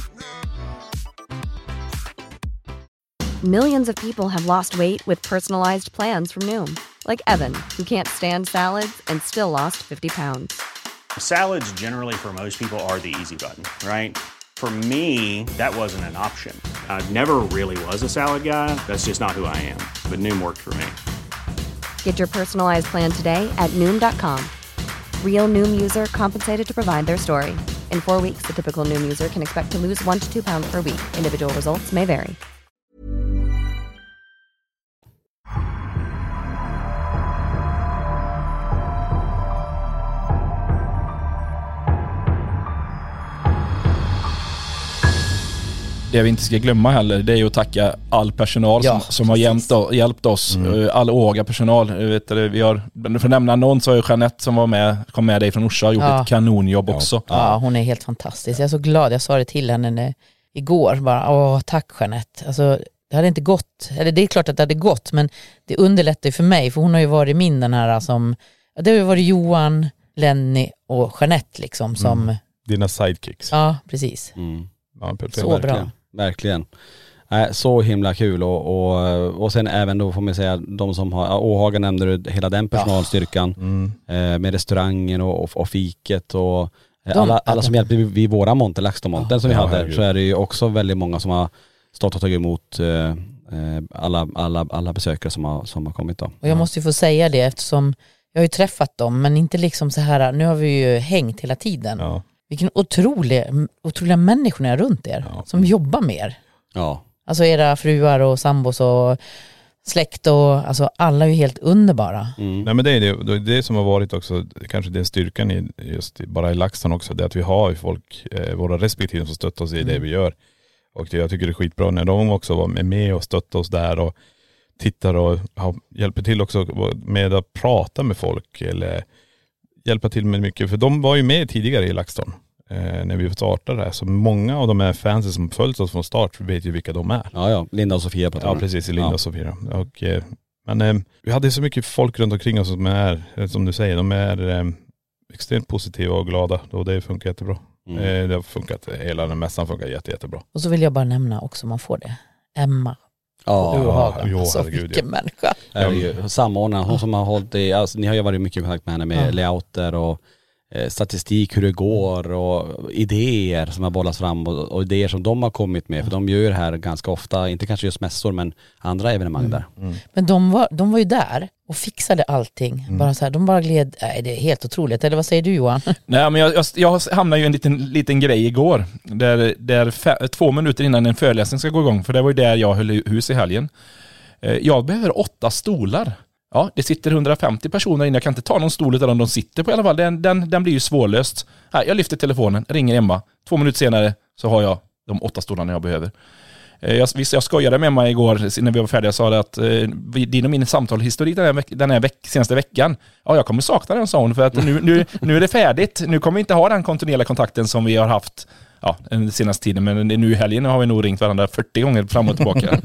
Speaker 11: Millions of people have lost weight with personalized plans from Noom. Like Evan, who can't stand salads and still lost fifty pounds.
Speaker 12: Salads generally for most people are the easy button, right? For me, that wasn't an option. I never really was a salad guy. That's just not who I am. But Noom worked for me.
Speaker 11: Get your personalized plan today at Noom dot com. Real Noom user compensated to provide their story. In four weeks, the typical Noom user can expect to lose one to two pounds per week. Individual results may vary.
Speaker 9: Det vi inte ska glömma heller, det är ju att tacka all personal ja, som, som har hjälpt, hjälpt oss. Mm. All Åhaga-personal. Vet du, vi har, för att nämna någon så är Jeanette som var med, kom med dig från Orsa och gjort ja. ett kanonjobb ja. också.
Speaker 8: Ja, hon är helt fantastisk. Jag är så glad. Jag sa det till henne när, igår. Bara, åh, tack Jeanette. Alltså, det hade inte gått. Eller det är klart att det hade gått, men det underlättar ju för mig. För hon har ju varit min den här som, det har ju varit Johan, Lenny och Jeanette liksom som...
Speaker 6: Mm. Dina sidekicks.
Speaker 8: Ja, precis.
Speaker 7: Mm.
Speaker 8: Ja, så
Speaker 7: verkligen.
Speaker 8: bra.
Speaker 7: Verkligen. Äh, så himla kul och, och, och sen även då får man säga de som har, Åhaga nämnde du, hela den personalstyrkan
Speaker 6: ja. mm.
Speaker 7: eh, med restaurangen och, och, och fiket och eh,
Speaker 8: de,
Speaker 7: alla, alla som hjälpte vid, vid våra monter, LaxTon-montern ja, som vi
Speaker 6: ja,
Speaker 7: hade,
Speaker 6: herregud.
Speaker 7: så är det ju också väldigt många som har stått och tagit emot eh, alla, alla, alla besökare som har, som har kommit då.
Speaker 8: Och jag måste ju få säga det eftersom jag har ju träffat dem men inte liksom så här, nu har vi ju hängt hela tiden.
Speaker 6: Ja.
Speaker 8: Vilken otrolig, otroliga människor ni är runt er
Speaker 6: Ja.
Speaker 8: som jobbar med er.
Speaker 7: Ja.
Speaker 8: Alltså era fruar och sambos och släkt och alltså alla är ju helt underbara.
Speaker 7: Mm.
Speaker 6: Nej men det är det, det är det som har varit också, kanske den styrkan i, just i, bara i LaxTon också, det är att vi har ju folk, eh, våra respektive som stöttar oss i
Speaker 8: Mm.
Speaker 6: det vi gör. Och det, jag tycker det är skitbra när de också var med och stöttar oss där och tittar och har, hjälper till också med att prata med folk eller hjälpa till med mycket. För de var ju med tidigare i LaxTon eh, när vi startade det här. Så många av de här fansen som följt oss från start vet ju vilka de är.
Speaker 7: Ja, ja. Linda och Sofia på
Speaker 6: Ja, precis. Linda
Speaker 7: ja.
Speaker 6: och Sofia. Och, eh, men eh, vi hade så mycket folk runt omkring oss som är, som du säger, de är eh, extremt positiva och glada. Och det funkar jättebra.
Speaker 7: Mm.
Speaker 6: Eh, det har funkat, hela den mässan funkar jätte, jättebra.
Speaker 8: Och så vill jag bara nämna också om man får det. Emma.
Speaker 7: Ja,
Speaker 8: Åhaga.
Speaker 6: jo,
Speaker 8: Alltså
Speaker 6: herregud,
Speaker 8: vilken
Speaker 6: ja.
Speaker 8: människa.
Speaker 7: är det ju samordnaren, hon som har hållit i, alltså, ni har ju varit mycket i kontakt med henne med
Speaker 8: Ja.
Speaker 7: layouter och eh, statistik, hur det går och idéer som har bollats fram och, och idéer som de har kommit med, för de gör det här ganska ofta, inte kanske just mässor men andra evenemang
Speaker 8: Mm.
Speaker 7: där.
Speaker 6: Mm.
Speaker 8: Men de var, de var ju där och fixade allting.
Speaker 6: Mm.
Speaker 8: Bara så här, de bara gled, nej det är helt otroligt. Eller vad säger du Johan?
Speaker 9: Nej, men jag, jag, jag hamnade ju i en liten, liten grej igår. Där, där fe, två minuter innan en föreläsning ska gå igång. För det var ju där jag höll hus i helgen. Eh, jag behöver åtta stolar. Ja, det sitter hundrafemtio personer inne. Jag kan inte ta någon stol utan de sitter på i alla fall. Den, den, den blir ju svårlöst. Här, jag lyfter telefonen, ringer Emma. Två minuter senare så har jag de åtta stolarna jag behöver. Jag, visst, jag skojade med mig igår när vi var färdiga och sa att eh, din och min samtalshistorik den här, veck, den här veck, senaste veckan, ja jag kommer sakna den, sa hon, för att nu, nu, nu är det färdigt. Nu kommer vi inte ha den kontinuerliga kontakten som vi har haft ja, den senaste tiden, men nu i helgen har vi nog ringt varandra fyrtio gånger fram och tillbaka.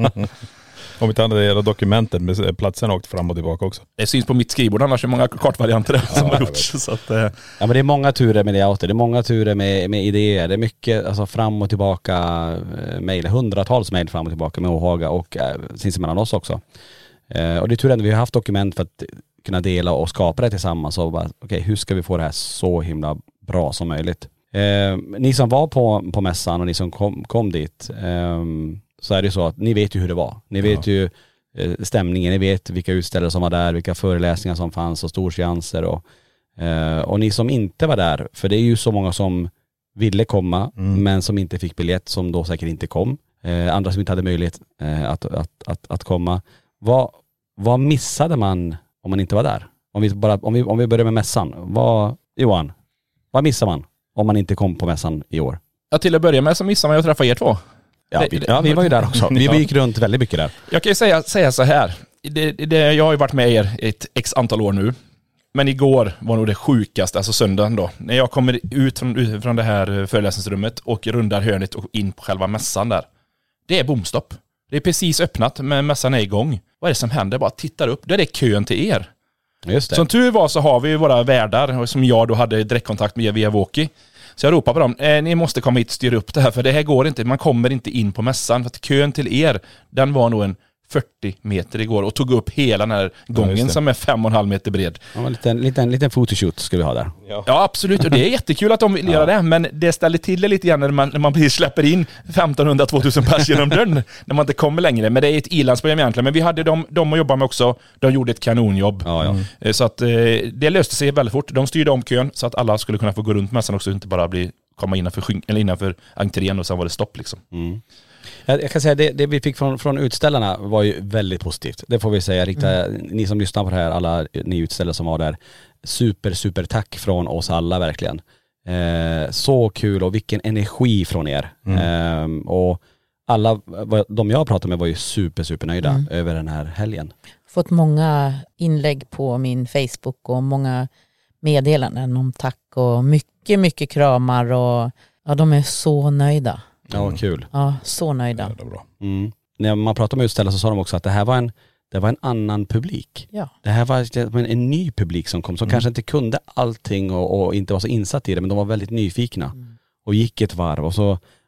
Speaker 6: Om inte annat hela dokumenten med platsen åkt fram och tillbaka också.
Speaker 9: Det syns på mitt skrivbord, annars är det många kartvarianter som
Speaker 6: Ja,
Speaker 9: har
Speaker 6: jag
Speaker 9: gjorts. Så att, eh.
Speaker 7: Ja men det är många turer med layouter, det är många turer med, med idéer, det är mycket alltså, fram och tillbaka eh, mejl, hundratals mejl fram och tillbaka med Åhaga och eh, sinsemellan oss också. Eh, och det är tur ändå vi har haft dokument för att kunna dela och skapa det tillsammans och bara, okej okay, hur ska vi få det här så himla bra som möjligt. Eh, ni som var på, på mässan och ni som kom, kom dit, eh, så är det så att ni vet ju hur det var. Ni vet ja. ju eh, stämningen, ni vet vilka utställare som var där, vilka föreläsningar som fanns och storseanser och, eh, och ni som inte var där, för det är ju så många som ville komma mm. men som inte fick biljett, som då säkert inte kom. Eh, andra som inte hade möjlighet eh, att, att, att, att komma. Vad, vad missade man om man inte var där? Om vi, bara, om vi, om vi börjar med mässan. Vad, Johan, vad missar man om man inte kom på mässan i år?
Speaker 9: Ja, till att börja med så missar man ju att träffa er två.
Speaker 7: Ja, vi, ja, vi var ju där också. Vi
Speaker 9: ja.
Speaker 7: gick runt väldigt mycket där.
Speaker 9: Jag kan ju säga, säga så här. Det, det, jag har ju varit med er ett x antal år nu. Men igår var nog det sjukaste, alltså söndagen då. När jag kommer ut från, från det här föreläsningsrummet och rundar hörnet och in på själva mässan där. Det är bomstopp. Det är precis öppnat, men mässan är igång. Vad är det som händer? Bara tittar upp. Det är kön till er.
Speaker 7: Just det.
Speaker 9: Som tur var så har vi våra värdar som jag då hade direktkontakt med via Walkie. Så jag ropar på dem, eh, ni måste komma hit och styra upp det här, för det här går inte, man kommer inte in på mässan. För att kön till er, den var nog en fyrtio meter igår och tog upp hela den här gången ja, som är fem och en halv meter bred.
Speaker 7: Ja, en liten, liten, liten photoshoot ska vi ha där.
Speaker 9: Ja, ja absolut, och det är jättekul att de vill göra ja. det, men det ställer till det lite grann när man, när man släpper in femtonhundra till tvåtusen pers genom dörren, när man inte kommer längre. Men det är ett ilandsprogram egentligen, men vi hade dem, dem att jobba med också, de gjorde ett kanonjobb. Ja, ja. Mm. Så att eh, det löste sig väldigt fort. De styrde om kön så att alla skulle kunna få gå runt mässan också, inte bara bli, komma innanför, eller innanför entrén och sen var det stopp liksom. Mm.
Speaker 7: Jag kan säga det, det vi fick från, från utställarna var ju väldigt positivt. Det får vi säga. Rikta, mm. Ni som lyssnar på det här, alla ni utställare som var där. Super, super tack från oss alla verkligen. Eh, så kul och vilken energi från er. Mm. Eh, och alla de jag pratade med var ju super, super nöjda mm. över den här helgen.
Speaker 8: Fått många inlägg på min Facebook och många meddelanden om tack och mycket, mycket kramar och ja, de är så nöjda.
Speaker 7: Ja, vad kul.
Speaker 8: Ja, så nöjda.
Speaker 6: Ja, det är bra.
Speaker 7: Mm. När man pratade med utställare så sa de också att det här var en, det var en annan publik.
Speaker 8: Ja.
Speaker 7: Det här var en, en ny publik som kom, som mm. kanske inte kunde allting och, och inte var så insatt i det, men de var väldigt nyfikna mm. och gick ett varv och så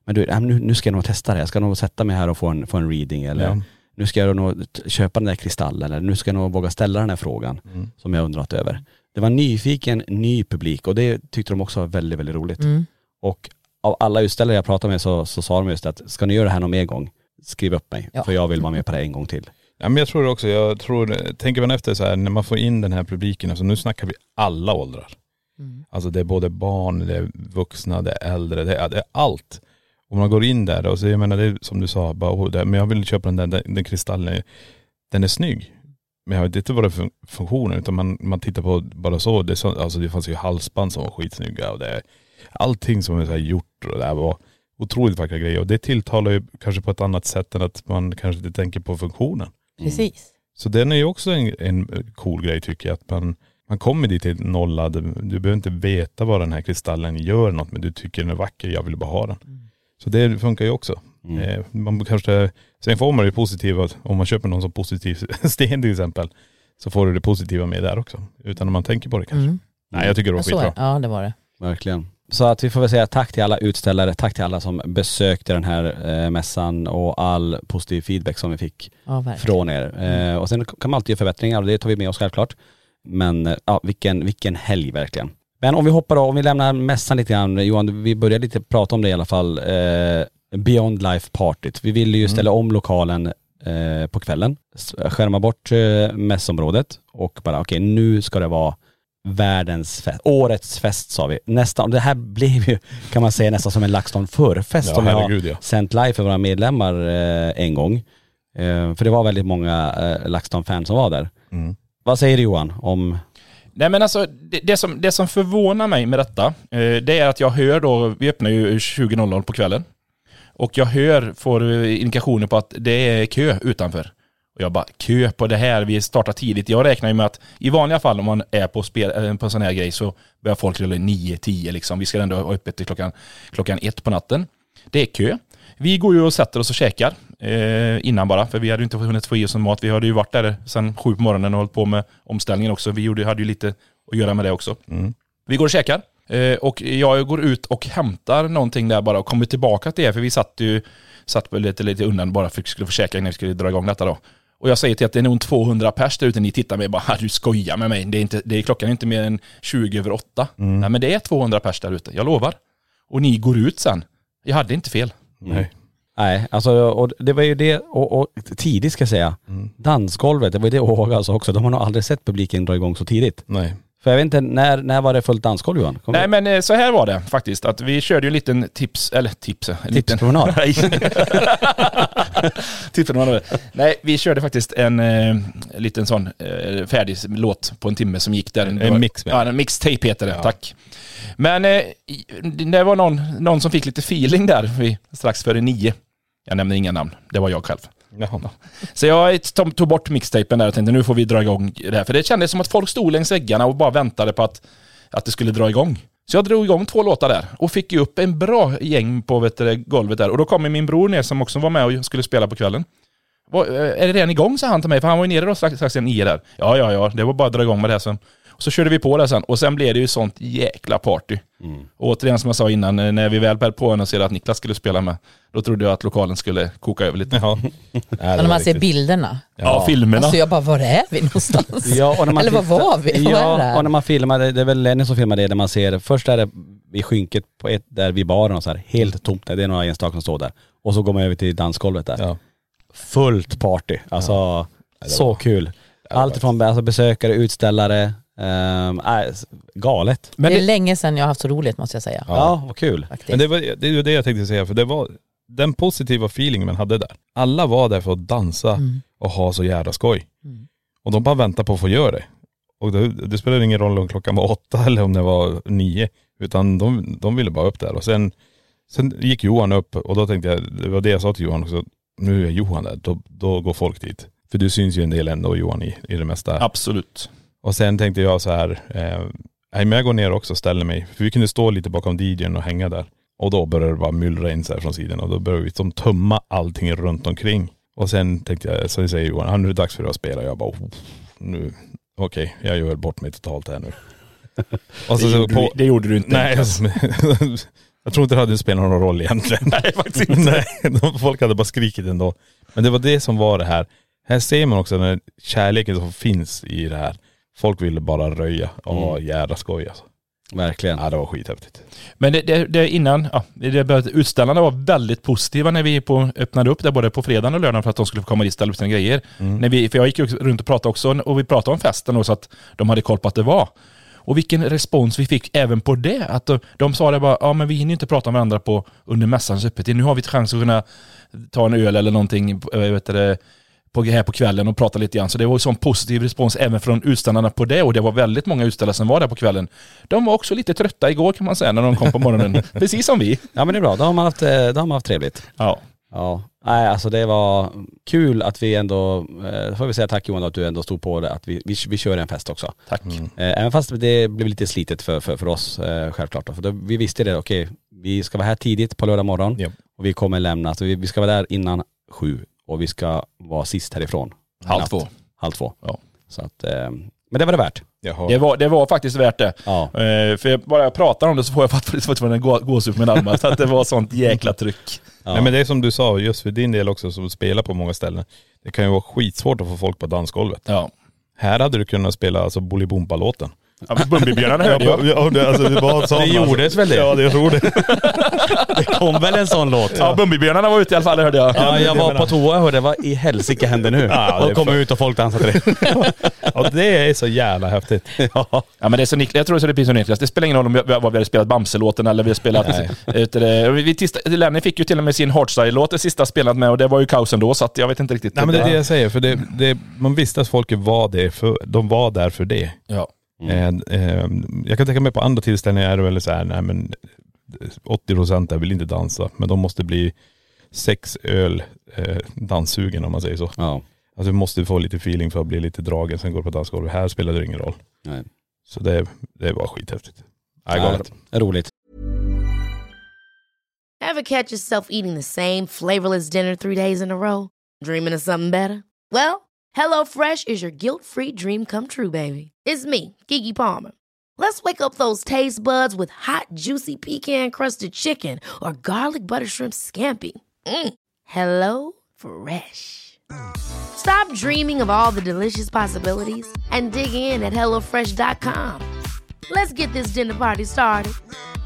Speaker 7: Men du, nu, nu ska jag nog testa det. Jag ska nog sätta mig här och få en, få en reading. Eller ja. nu ska jag nog köpa den där kristallen. Eller nu ska jag nog våga ställa den här frågan mm. som jag undrat över. Det var nyfiken, ny publik. Och det tyckte de också var väldigt, väldigt roligt. Mm. Och av alla utställare jag pratade med så, så sa de just att ska ni göra det här någon mer gång, skriv upp mig. Ja. För jag vill vara med på det en gång till.
Speaker 6: Ja, men jag tror också, jag tror, tänker man efter så här, när man får in den här publiken, alltså nu snackar vi alla åldrar. Mm. Alltså det är både barn, det är vuxna, det är äldre, det är, det är allt. Om man går in där och så, jag menar det är, som du sa, bara, oh, det, men jag vill köpa den där, den, den kristallen, den är snygg. Men jag vet inte vad det är för funktionen, utan man, man tittar på bara så, det, så, alltså det fanns ju halsband som var skitsnygga och det är allting som är så här gjort och det här var otroligt vackra grejer. Och det tilltalar ju kanske på ett annat sätt än att man kanske inte tänker på funktionen.
Speaker 8: Precis. Mm.
Speaker 6: Så den är ju också en, en cool grej tycker jag, att man, man kommer dit till nollad. Du behöver inte veta vad den här kristallen gör något, men du tycker den är vacker, jag vill bara ha den. Mm. Så det funkar ju också. Mm. Eh, man kanske, sen får man det positiva, om man köper någon som positiv sten till exempel, så får du det positiva med där också. Utan om man tänker på det kanske. Mm. Nej, jag tycker det var skitbra.
Speaker 8: Ja, det var det.
Speaker 7: Verkligen. Så att vi får väl säga tack till alla utställare, tack till alla som besökte den här eh, mässan och all positiv feedback som vi fick ja, från er. Eh, och sen kan man alltid göra förbättringar och det tar vi med oss självklart. Men eh, ja, vilken, vilken helg verkligen. Men om vi hoppar då, om vi lämnar mässan lite grann, Johan, vi började lite prata om det i alla fall. Eh, Beyond Life Partyt. Vi ville ju ställa mm. om lokalen eh, på kvällen, skärma bort eh, mässområdet och bara okej, okay, nu ska det vara världens fest, årets fest sa vi. Nästan, det här blev ju kan man säga nästan som en LaxTon förfest ja, som jag har ja. sänt live för våra medlemmar eh, en gång. Eh, för det var väldigt många eh, LaxTon-fans som var där. Mm. Vad säger du Johan om...
Speaker 9: Nej men alltså det, det, som, det som förvånar mig med detta eh, det är att jag hör då, vi öppnar ju tjugo noll noll på kvällen och jag hör, får indikationer på att det är kö utanför. Och jag bara, kö på det här, vi startar tidigt. Jag räknar ju med att i vanliga fall om man är på, spel, på en sån här grej så börjar folk rulla nio tio liksom. Vi ska ändå ha öppet till klockan, klockan ett på natten. Det är kö. Vi går ju och sätter oss och käkar eh, innan bara, för vi hade ju inte hunnit få i oss en mat. Vi hade ju varit där sedan sju på morgonen och hållit på med omställningen också. Vi gjorde, hade ju lite att göra med det också. Mm. Vi går och käkar. Eh, och jag går ut och hämtar någonting där bara och kommer tillbaka till det. För vi satt ju satt lite, lite undan bara för att vi skulle få käka innan vi skulle dra igång detta då. Och jag säger till att det är nog tvåhundra pers där ute. Ni tittar med bara, du skojar med mig. Det är, inte, det är klockan är inte mer än tjugo över åtta. Mm. Nej men det är tvåhundra pers där ute, jag lovar. Och ni går ut sen. Jag hade inte fel.
Speaker 7: Mm. Nej. Nej, alltså och det var ju det, och, och tidigt ska jag säga. Mm. Dansgolvet, det var ju det och alltså också. De har nog aldrig sett publiken dra igång så tidigt.
Speaker 6: Nej.
Speaker 7: För jag vet inte, när, när var det fullt dansgolv Johan? Kom
Speaker 9: Nej men så här var det faktiskt, att vi körde ju en liten tips, eller tips, en
Speaker 7: tipspromenad.
Speaker 9: Tipspromenad. Nej, vi körde faktiskt en eh, liten sån eh, färdig låt på en timme som gick där.
Speaker 6: En, en mix med.
Speaker 9: Ja, en mixtape heter det, ja. Tack. Men eh, det var någon, någon som fick lite feeling där vi, strax före nio. Jag nämnde inga namn, det var jag själv. Jaha. Så jag tog bort mixtapen där och tänkte nu får vi dra igång det här. För det kändes som att folk stod längs väggarna och bara väntade på att, att det skulle dra igång. Så jag drog igång två låtar där och fick ju upp en bra gäng på vet du, golvet där. Och då kom min bror ner som också var med och skulle spela på kvällen. Var, är det redan igång, sa han till mig, för han var ju nere då strax, strax en nio där. Ja, ja, ja, det var bara att dra igång med det här sen. Och så körde vi på det sen. Och sen blev det ju sånt jäkla party. Mm. Och återigen som jag sa innan, när vi väl bär på en och ser att Niklas skulle spela med, då trodde jag att lokalen skulle koka över lite.
Speaker 6: Ja.
Speaker 8: Ja, när man ser bilderna.
Speaker 9: Ja, ja, filmerna.
Speaker 8: Alltså jag bara, var är vi någonstans?
Speaker 7: Ja, och när man
Speaker 8: Eller vad var vi?
Speaker 7: Ja, och när man filmar, det är väl Lenny som filmar det, där man ser, först är det i skynket på ett, där vid baren och så här, helt tomt, det är några enstaka som står där. Och så går man över till dansgolvet där. Ja. Fullt party, alltså ja. Så var... kul. Allt från alltså, besökare, utställare, Um, äh, galet.
Speaker 8: Men det är det... länge sedan jag har haft så roligt, måste jag säga.
Speaker 7: Ja, ja vad kul.
Speaker 6: Faktiskt. Men det var det, är det jag tänkte säga, för det var den positiva feelingen man hade där. Alla var där för att dansa mm. och ha så jävla skoj. Mm. Och de bara väntade på att få göra det. Och det, det spelade ingen roll om klockan var åtta eller om det var nio. Utan de, de ville bara upp där. Och sen, sen gick Johan upp och då tänkte jag, det var det jag sa till Johan också. Nu är Johan där, då, då går folk dit. För du syns ju en del ändå Johan i, i det mesta.
Speaker 9: Absolut.
Speaker 6: Och sen tänkte jag så här, eh, men jag går ner också och ställer mig. För vi kunde stå lite bakom D J:n och hänga där. Och då började det bara myllra in så här från sidan. Och då började vi som tumma allting runt omkring. Och sen tänkte jag, så säger Johan, nu är det dags för att spela. Jag bara, oh, nu, okej, okay, jag gör bort mig totalt här nu.
Speaker 9: Och så, det, så, gjorde på, du, det gjorde du inte.
Speaker 6: Nej, Jag tror inte det hade spelat någon roll egentligen.
Speaker 9: Nej, faktiskt inte.
Speaker 6: Nej, folk hade bara skrikit ändå. Men det var det som var det här. Här ser man också den kärleken som finns i det här. Folk ville bara röja. Åh, mm. jävla skoj alltså.
Speaker 7: Verkligen.
Speaker 6: Ja, det var skithäftigt.
Speaker 9: Men det, det, det innan, ja, det började, utställarna var väldigt positiva när vi på, öppnade upp det både på fredagen och lördagen för att de skulle få komma dit och ställa upp sina grejer. Mm. När vi, för jag gick ju runt och pratade också, och vi pratade om festen och så att de hade koll på att det var. Och vilken respons vi fick även på det. Att de, de sa det bara, ja men vi hinner inte prata med varandra på under mässans öppet. Nu har vi ett chans att kunna ta en öl eller någonting, vet du, på, här på kvällen och prata lite grann. Så det var en sån positiv respons även från utställarna på det. Och det var väldigt många utställare som var där på kvällen. De var också lite trötta igår kan man säga när de kom på morgonen. Precis som vi.
Speaker 7: Ja men det är bra, då har man haft, då har man haft trevligt.
Speaker 9: Ja.
Speaker 7: Ja, nej alltså det var kul att vi ändå, eh, får vi säga tack Johan att du ändå stod på det, att vi, vi, vi kör en fest också.
Speaker 9: Tack.
Speaker 7: Mm. Eh, även fast det blev lite slitet för, för, för oss eh, självklart då, för då, vi visste det, okej, okay, vi ska vara här tidigt på lördag morgon
Speaker 6: yep.
Speaker 7: och vi kommer lämna, så vi, vi ska vara där innan sju och vi ska vara sist härifrån.
Speaker 9: Halv två.
Speaker 7: Halv två.
Speaker 9: Ja.
Speaker 7: Så att, eh, men det var det värt.
Speaker 9: Det var, det var faktiskt värt det.
Speaker 7: Ja.
Speaker 9: Eh, för jag, bara jag pratar om det så får jag faktiskt en gåshud med armar. Så att det var sånt jäkla tryck.
Speaker 6: Ja. Nej, men det är som du sa, just för din del också som spelar på många ställen. Det kan ju vara skitsvårt att få folk på dansgolvet.
Speaker 9: Ja.
Speaker 6: Här hade du kunnat spela alltså Bolibompa-låten.
Speaker 9: Ja, men Bumbibjörnarna hörde jag.
Speaker 6: Ja, det, alltså, det, var sån,
Speaker 7: det gjordes
Speaker 6: alltså.
Speaker 7: väl det?
Speaker 6: Ja, det tror det.
Speaker 7: Det kom väl en sån låt.
Speaker 9: Ja, Bumbibjörnarna var ute i alla fall, hörde jag.
Speaker 7: Ja, jag var på toa och hörde vad i helsike hände nu.
Speaker 6: Ja,
Speaker 7: och kom för... ut och folk dansade det.
Speaker 6: Ja, det är så jävla häftigt.
Speaker 7: Ja,
Speaker 9: ja men det är så Niklas, jag tror det är så det blir så Niklas. Det spelar ingen roll om vi, vad vi hade spelat Bamse-låten eller vi har spelat det. Vi tista, Lenny fick ju till och med sin Hardstyle-låt det sista spelat med och det var ju kaosen då, så att jag vet inte riktigt.
Speaker 6: Nej, men det är det jag säger, för det, det, man visste att folk var det för, de var där för det.
Speaker 9: Ja.
Speaker 6: Mm. Eh, jag kan tänka mig på andra tillställningar är det väl så här, nej men åttio procent där vill inte dansa, men de måste bli sex öl eh, danssugen om man säger så.
Speaker 7: Ja.
Speaker 6: Alltså du måste få lite feeling för att bli lite dragen, sen går på dansgolvet. Här spelar det ingen roll.
Speaker 7: Nej.
Speaker 6: Så det, det var skithäftigt.
Speaker 7: Jag ja, det är roligt.
Speaker 10: Ever catch yourself eating the same flavorless dinner three days in a row? Dreaming of something better? Well, HelloFresh is your guilt-free dream come true, baby. It's me, Keke Palmer. Let's wake up those taste buds with hot, juicy pecan-crusted chicken or garlic butter shrimp scampi. Mm. Hello Fresh. Stop dreaming of all the delicious possibilities and dig in at hello fresh dot com. Let's get this dinner party started.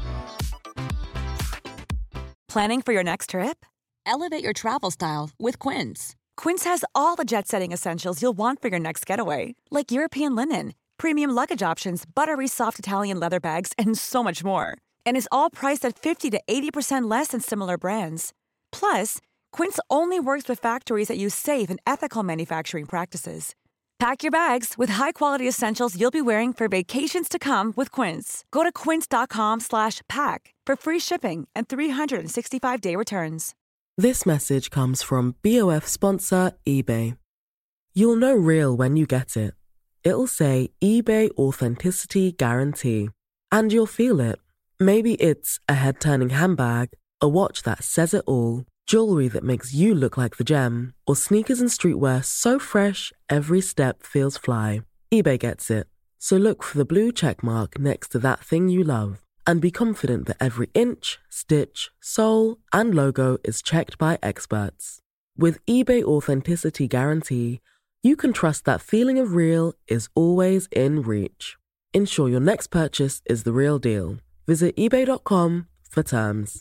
Speaker 2: Planning for your next trip?
Speaker 13: Elevate your travel style with Quince.
Speaker 2: Quince has all the jet-setting essentials you'll want for your next getaway, like European linen, premium luggage options, buttery soft Italian leather bags, and so much more. And is all priced at fifty to eighty percent less than similar brands. Plus, Quince only works with factories that use safe and ethical manufacturing practices. Pack your bags with high-quality essentials you'll be wearing for vacations to come with Quince. Go to quince dot com slash pack for free shipping and three sixty-five day returns.
Speaker 14: This message comes from B O F sponsor eBay. You'll know real when you get it. It'll say eBay Authenticity Guarantee. And you'll feel it. Maybe it's a head-turning handbag, a watch that says it all, jewelry that makes you look like the gem, or sneakers and streetwear so fresh every step feels fly. eBay gets it. So look for the blue check mark next to that thing you love. And be confident that every inch, stitch, sole, and logo is checked by experts. With eBay Authenticity Guarantee, you can trust that feeling of real is always in reach. Ensure your next purchase is the real deal. Visit ebay dot com for terms.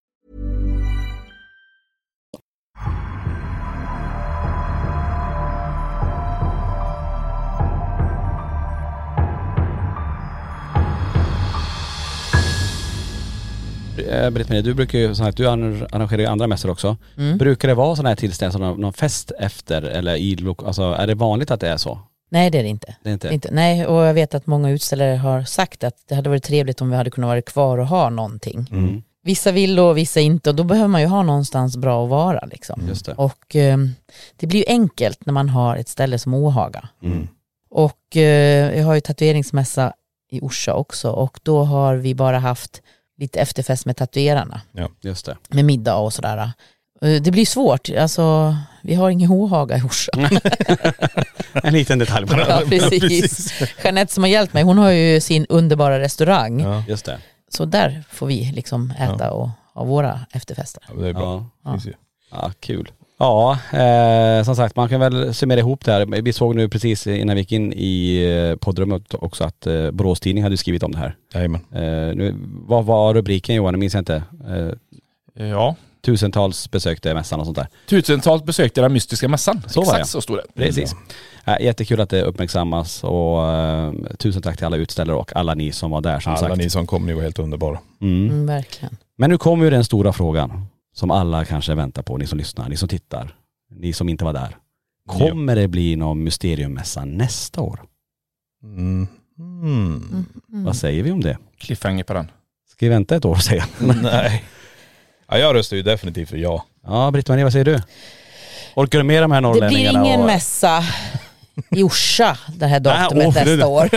Speaker 7: Britt-Marie, du brukar ju, så här, du arrangerar ju andra mässor också. Mm. Brukar det vara sådana här tillställningar, någon, någon fest efter eller i, alltså är det vanligt att det är så?
Speaker 8: Nej, det är det inte.
Speaker 7: Det är inte.
Speaker 8: inte. Nej, och jag vet att många utställare har sagt att det hade varit trevligt om vi hade kunnat vara kvar och ha någonting. Mm. Vissa vill och vissa inte, och då behöver man ju ha någonstans bra att vara liksom.
Speaker 7: Just det.
Speaker 8: Och eh, det blir ju enkelt när man har ett ställe som Åhaga.
Speaker 7: Mm.
Speaker 8: Och eh, jag har ju tatueringsmässa i Orsa också, och då har vi bara haft lite efterfest med tatuerarna.
Speaker 7: Ja, just det.
Speaker 8: Med middag och sådär. Det blir svårt. Alltså, vi har ingen Åhaga i Orsa.
Speaker 7: En liten detalj bara.
Speaker 8: Ja, precis. Jeanette som har hjälpt mig, hon har ju sin underbara restaurang.
Speaker 7: Ja, just det.
Speaker 8: Så där får vi liksom äta
Speaker 6: Ja.
Speaker 8: och ha våra efterfester.
Speaker 6: Ja, det är bra.
Speaker 7: Ja.
Speaker 6: Ja.
Speaker 7: Ja, kul. Ja, eh, som sagt, man kan väl summera ihop det här. Vi såg nu precis innan vi gick in i eh, poddrummet också att eh, Borås Tidning hade skrivit om det här.
Speaker 6: Jajamän.
Speaker 7: Eh, nu, vad var rubriken, Johan? Jag minns jag inte. Eh,
Speaker 9: Ja.
Speaker 7: Tusentals besökte mässan och sånt där.
Speaker 9: Tusentals besökte den mystiska mässan.
Speaker 7: Så var
Speaker 9: Exakt
Speaker 7: det.
Speaker 9: så stod det.
Speaker 7: Precis. Ja, jättekul att det uppmärksammas och eh, tusen tack till alla utställare och alla ni som var där som
Speaker 6: Alla
Speaker 7: sagt.
Speaker 6: ni som kom, ni var helt underbara.
Speaker 7: Mm.
Speaker 8: Mm, verkligen.
Speaker 7: Men nu kommer ju den stora frågan som alla kanske väntar på, ni som lyssnar, ni som tittar, ni som inte var där. Kommer det bli någon mysteriummässa nästa år?
Speaker 6: Mm. Mm.
Speaker 8: Mm. Mm.
Speaker 7: Vad säger vi om det?
Speaker 9: Cliffhanger på den.
Speaker 7: Ska vi vänta ett år och säga?
Speaker 6: Nej. Ja, jag röstar ju definitivt för ja.
Speaker 7: Ja, Britt-Marie, vad säger du? Orkar du med de här
Speaker 8: Det blir
Speaker 7: norrlänningarna?
Speaker 8: ingen
Speaker 7: och...
Speaker 8: mässa i Orsa det här datumet
Speaker 7: Nej, åh,
Speaker 8: nästa
Speaker 7: det-
Speaker 8: år.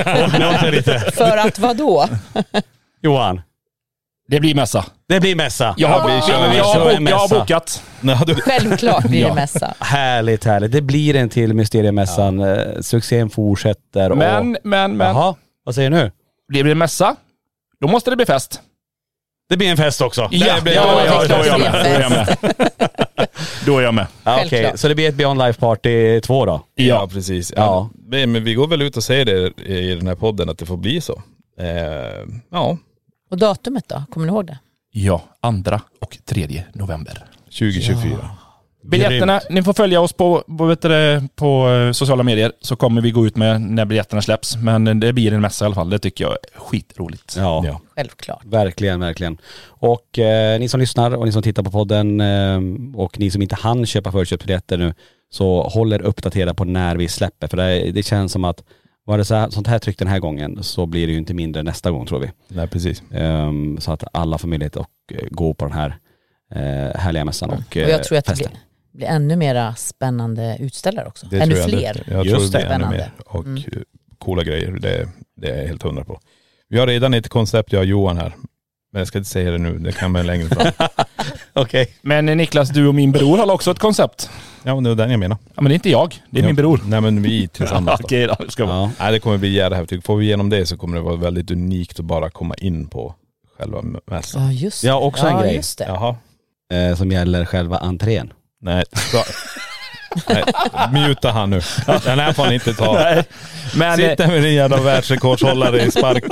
Speaker 8: För att vad då?
Speaker 7: Johan?
Speaker 9: Det blir mässa.
Speaker 7: Det blir mässa.
Speaker 9: Jag har,
Speaker 7: vi
Speaker 9: ja,
Speaker 7: kör- vi
Speaker 9: jag
Speaker 7: kör
Speaker 9: har,
Speaker 7: en
Speaker 9: bok, jag har
Speaker 7: mässa.
Speaker 9: bokat.
Speaker 6: Nej, du...
Speaker 8: Självklart blir det
Speaker 9: Ja.
Speaker 8: mässa.
Speaker 7: Härligt, härligt. Det blir en till mysteriummässan. Ja. Succén fortsätter.
Speaker 9: Men,
Speaker 7: och...
Speaker 9: men, men.
Speaker 7: Jaha, vad säger du nu?
Speaker 9: Det blir en mässa. Då måste det bli fest.
Speaker 7: Det blir en fest också.
Speaker 9: Ja,
Speaker 7: det blir...
Speaker 9: ja, ja,
Speaker 8: det är
Speaker 9: då är jag
Speaker 8: klart
Speaker 9: med.
Speaker 8: det
Speaker 9: Då
Speaker 8: blir
Speaker 9: är jag med. Då är jag med.
Speaker 7: Ja, okej.
Speaker 8: Självklart.
Speaker 7: Så det blir ett Beyond Life Party två då?
Speaker 6: Ja, precis. Ja.
Speaker 7: Ja.
Speaker 6: Men men vi går väl ut och säger det i den här podden att det får bli så. Eh, ja,
Speaker 8: Och datumet då? Kommer ni ihåg det?
Speaker 9: Ja, andra och tredje november.
Speaker 6: tjugo tjugofyra.
Speaker 9: Biljetterna, ni får följa oss på, på, vet du, på eh, sociala medier så kommer vi gå ut med när biljetterna släpps. Men det blir en mässa i alla fall. Det tycker jag är skitroligt.
Speaker 7: Ja,
Speaker 6: Ja.
Speaker 8: Självklart.
Speaker 7: verkligen, verkligen. Och eh, ni som lyssnar och ni som tittar på podden eh, och ni som inte hann köpa förköpsbiljetter nu, så håll er uppdaterade på när vi släpper. För det, det känns som att var det så här, sånt här tryck den här gången så blir det ju inte mindre nästa gång tror vi.
Speaker 6: Nej, precis.
Speaker 7: Um, så att alla får möjlighet att uh, gå på den här uh, härliga mässan. Och,
Speaker 8: Och jag tror att det
Speaker 7: festen.
Speaker 8: blir, blir ännu mera spännande utställare också.
Speaker 6: Det
Speaker 8: ännu
Speaker 6: tror jag,
Speaker 8: fler.
Speaker 6: Det, jag
Speaker 7: Just
Speaker 6: tror
Speaker 7: det,
Speaker 6: det blir ännu
Speaker 8: spännande.
Speaker 6: mer. Och
Speaker 8: Mm.
Speaker 6: coola grejer. Det, det är jag helt hundra på. Vi har redan ett koncept, jag och Johan här. Men jag ska inte säga det nu, det kan man längre fram.
Speaker 7: Okej.
Speaker 9: Men eh, Niklas, du och min bror har också ett koncept.
Speaker 6: Ja, men det var den jag menar.
Speaker 9: Ja, men det är inte jag. Det är
Speaker 6: Ja.
Speaker 9: min bror.
Speaker 6: Nej, men vi tillsammans då.
Speaker 9: Okej då, det ska vara.
Speaker 7: Ja.
Speaker 6: Nej, det kommer bli jävla häftigt. Får vi igenom det så kommer det vara väldigt unikt att bara komma in på själva mässan.
Speaker 8: Ja, just det.
Speaker 7: Ja, också en
Speaker 8: ja,
Speaker 7: grej.
Speaker 8: Just det.
Speaker 6: Jaha.
Speaker 7: Uh, som gäller själva entrén.
Speaker 6: Nej, bra. Nej, muta han nu. Den här får han inte ta.
Speaker 9: Nej, men,
Speaker 6: Sitt där med din jävla världsrekordshållare i spark.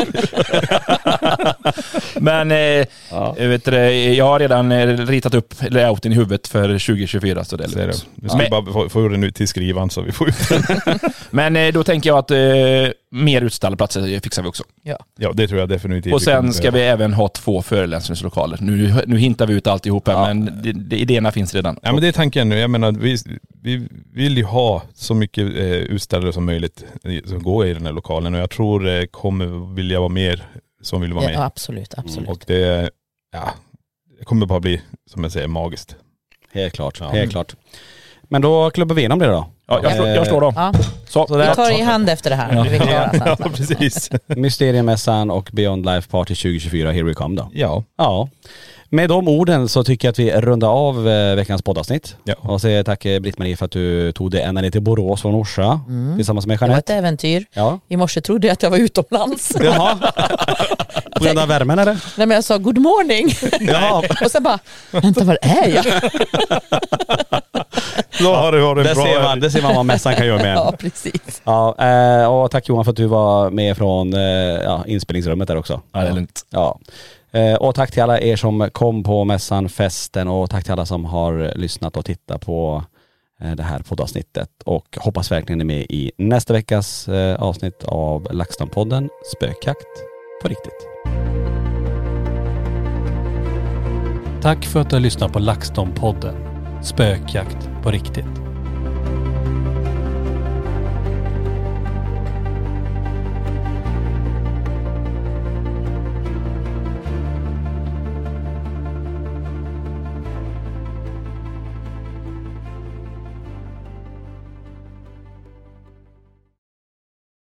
Speaker 9: men eh,
Speaker 7: Ja.
Speaker 9: vet du, det, jag har redan eh, ritat upp layouten i huvudet för tjugo tjugofyra. Så det är
Speaker 6: Ser du?
Speaker 9: lugnt.
Speaker 6: Nu ska
Speaker 9: Men-
Speaker 6: vi bara få, få den ut till skrivan så vi får ut den.
Speaker 9: Men eh, då tänker jag att eh, mer utställningsplatser fixar vi också.
Speaker 6: Ja, det tror jag definitivt.
Speaker 9: Och
Speaker 6: vi kommer
Speaker 9: sen ska vi
Speaker 6: behöva.
Speaker 9: även ha två föreläsningslokaler. Nu, nu hintar vi ut alltihop här,
Speaker 7: Ja.
Speaker 9: men det, det, idéerna finns redan.
Speaker 6: Ja, men det är tanken nu. Jag menar, vi, vi vill ju ha så mycket eh, utställare som möjligt som går i den här lokalen. Och jag tror det kommer vilja vara mer som vill vara
Speaker 8: Ja,
Speaker 6: med.
Speaker 8: absolut, absolut.
Speaker 6: Och det, ja, det kommer bara bli, som jag säger, magiskt.
Speaker 7: Helt klart,
Speaker 6: Ja.
Speaker 7: helt klart. Men då klubbar vi igenom det då.
Speaker 9: Ja, jag, slår, jag slår då.
Speaker 8: Ja,
Speaker 9: Så,
Speaker 7: Så
Speaker 8: vi
Speaker 7: där.
Speaker 8: tar i hand efter det här.
Speaker 9: Ja.
Speaker 8: Vi är klara sen.
Speaker 6: Ja, precis.
Speaker 7: Mysteriummässan och Beyond Life Party tjugo tjugofyra, here we come då.
Speaker 6: Ja.
Speaker 7: Ja. Med de orden så tycker jag att vi rundar av eh, veckans poddavsnitt.
Speaker 6: Ja.
Speaker 7: Och säger tack eh, Britt-Marie för att du tog det ända ner till Borås från Orsa tillsammans med
Speaker 8: Det var ett
Speaker 7: Jeanette.
Speaker 8: äventyr.
Speaker 7: Ja.
Speaker 8: I morse trodde jag att jag var utomlands.
Speaker 7: Jaha. På grund av värmen eller?
Speaker 8: Nej, men jag sa good morning.
Speaker 7: Ja.
Speaker 8: Och sen bara, vänta, var är jag?
Speaker 6: Då har du, har du en
Speaker 7: Där
Speaker 6: bra...
Speaker 7: ser, man, där ser man vad mässan kan göra med
Speaker 8: Ja,
Speaker 7: en.
Speaker 8: precis.
Speaker 7: Ja, eh, och tack Johan för att du var med från eh, ja, inspelningsrummet där också.
Speaker 9: Ja, det är lugnt.
Speaker 7: Ja. Eh, och tack till alla er som kom på mässan, festen, och tack till alla som har lyssnat och tittat på eh, det här poddavsnittet. Och hoppas verkligen ni är med i nästa veckas eh, avsnitt av LaxTon-podden Spökjakt på riktigt.
Speaker 5: Tack för att du har lyssnat på LaxTon-podden Spökjakt på riktigt.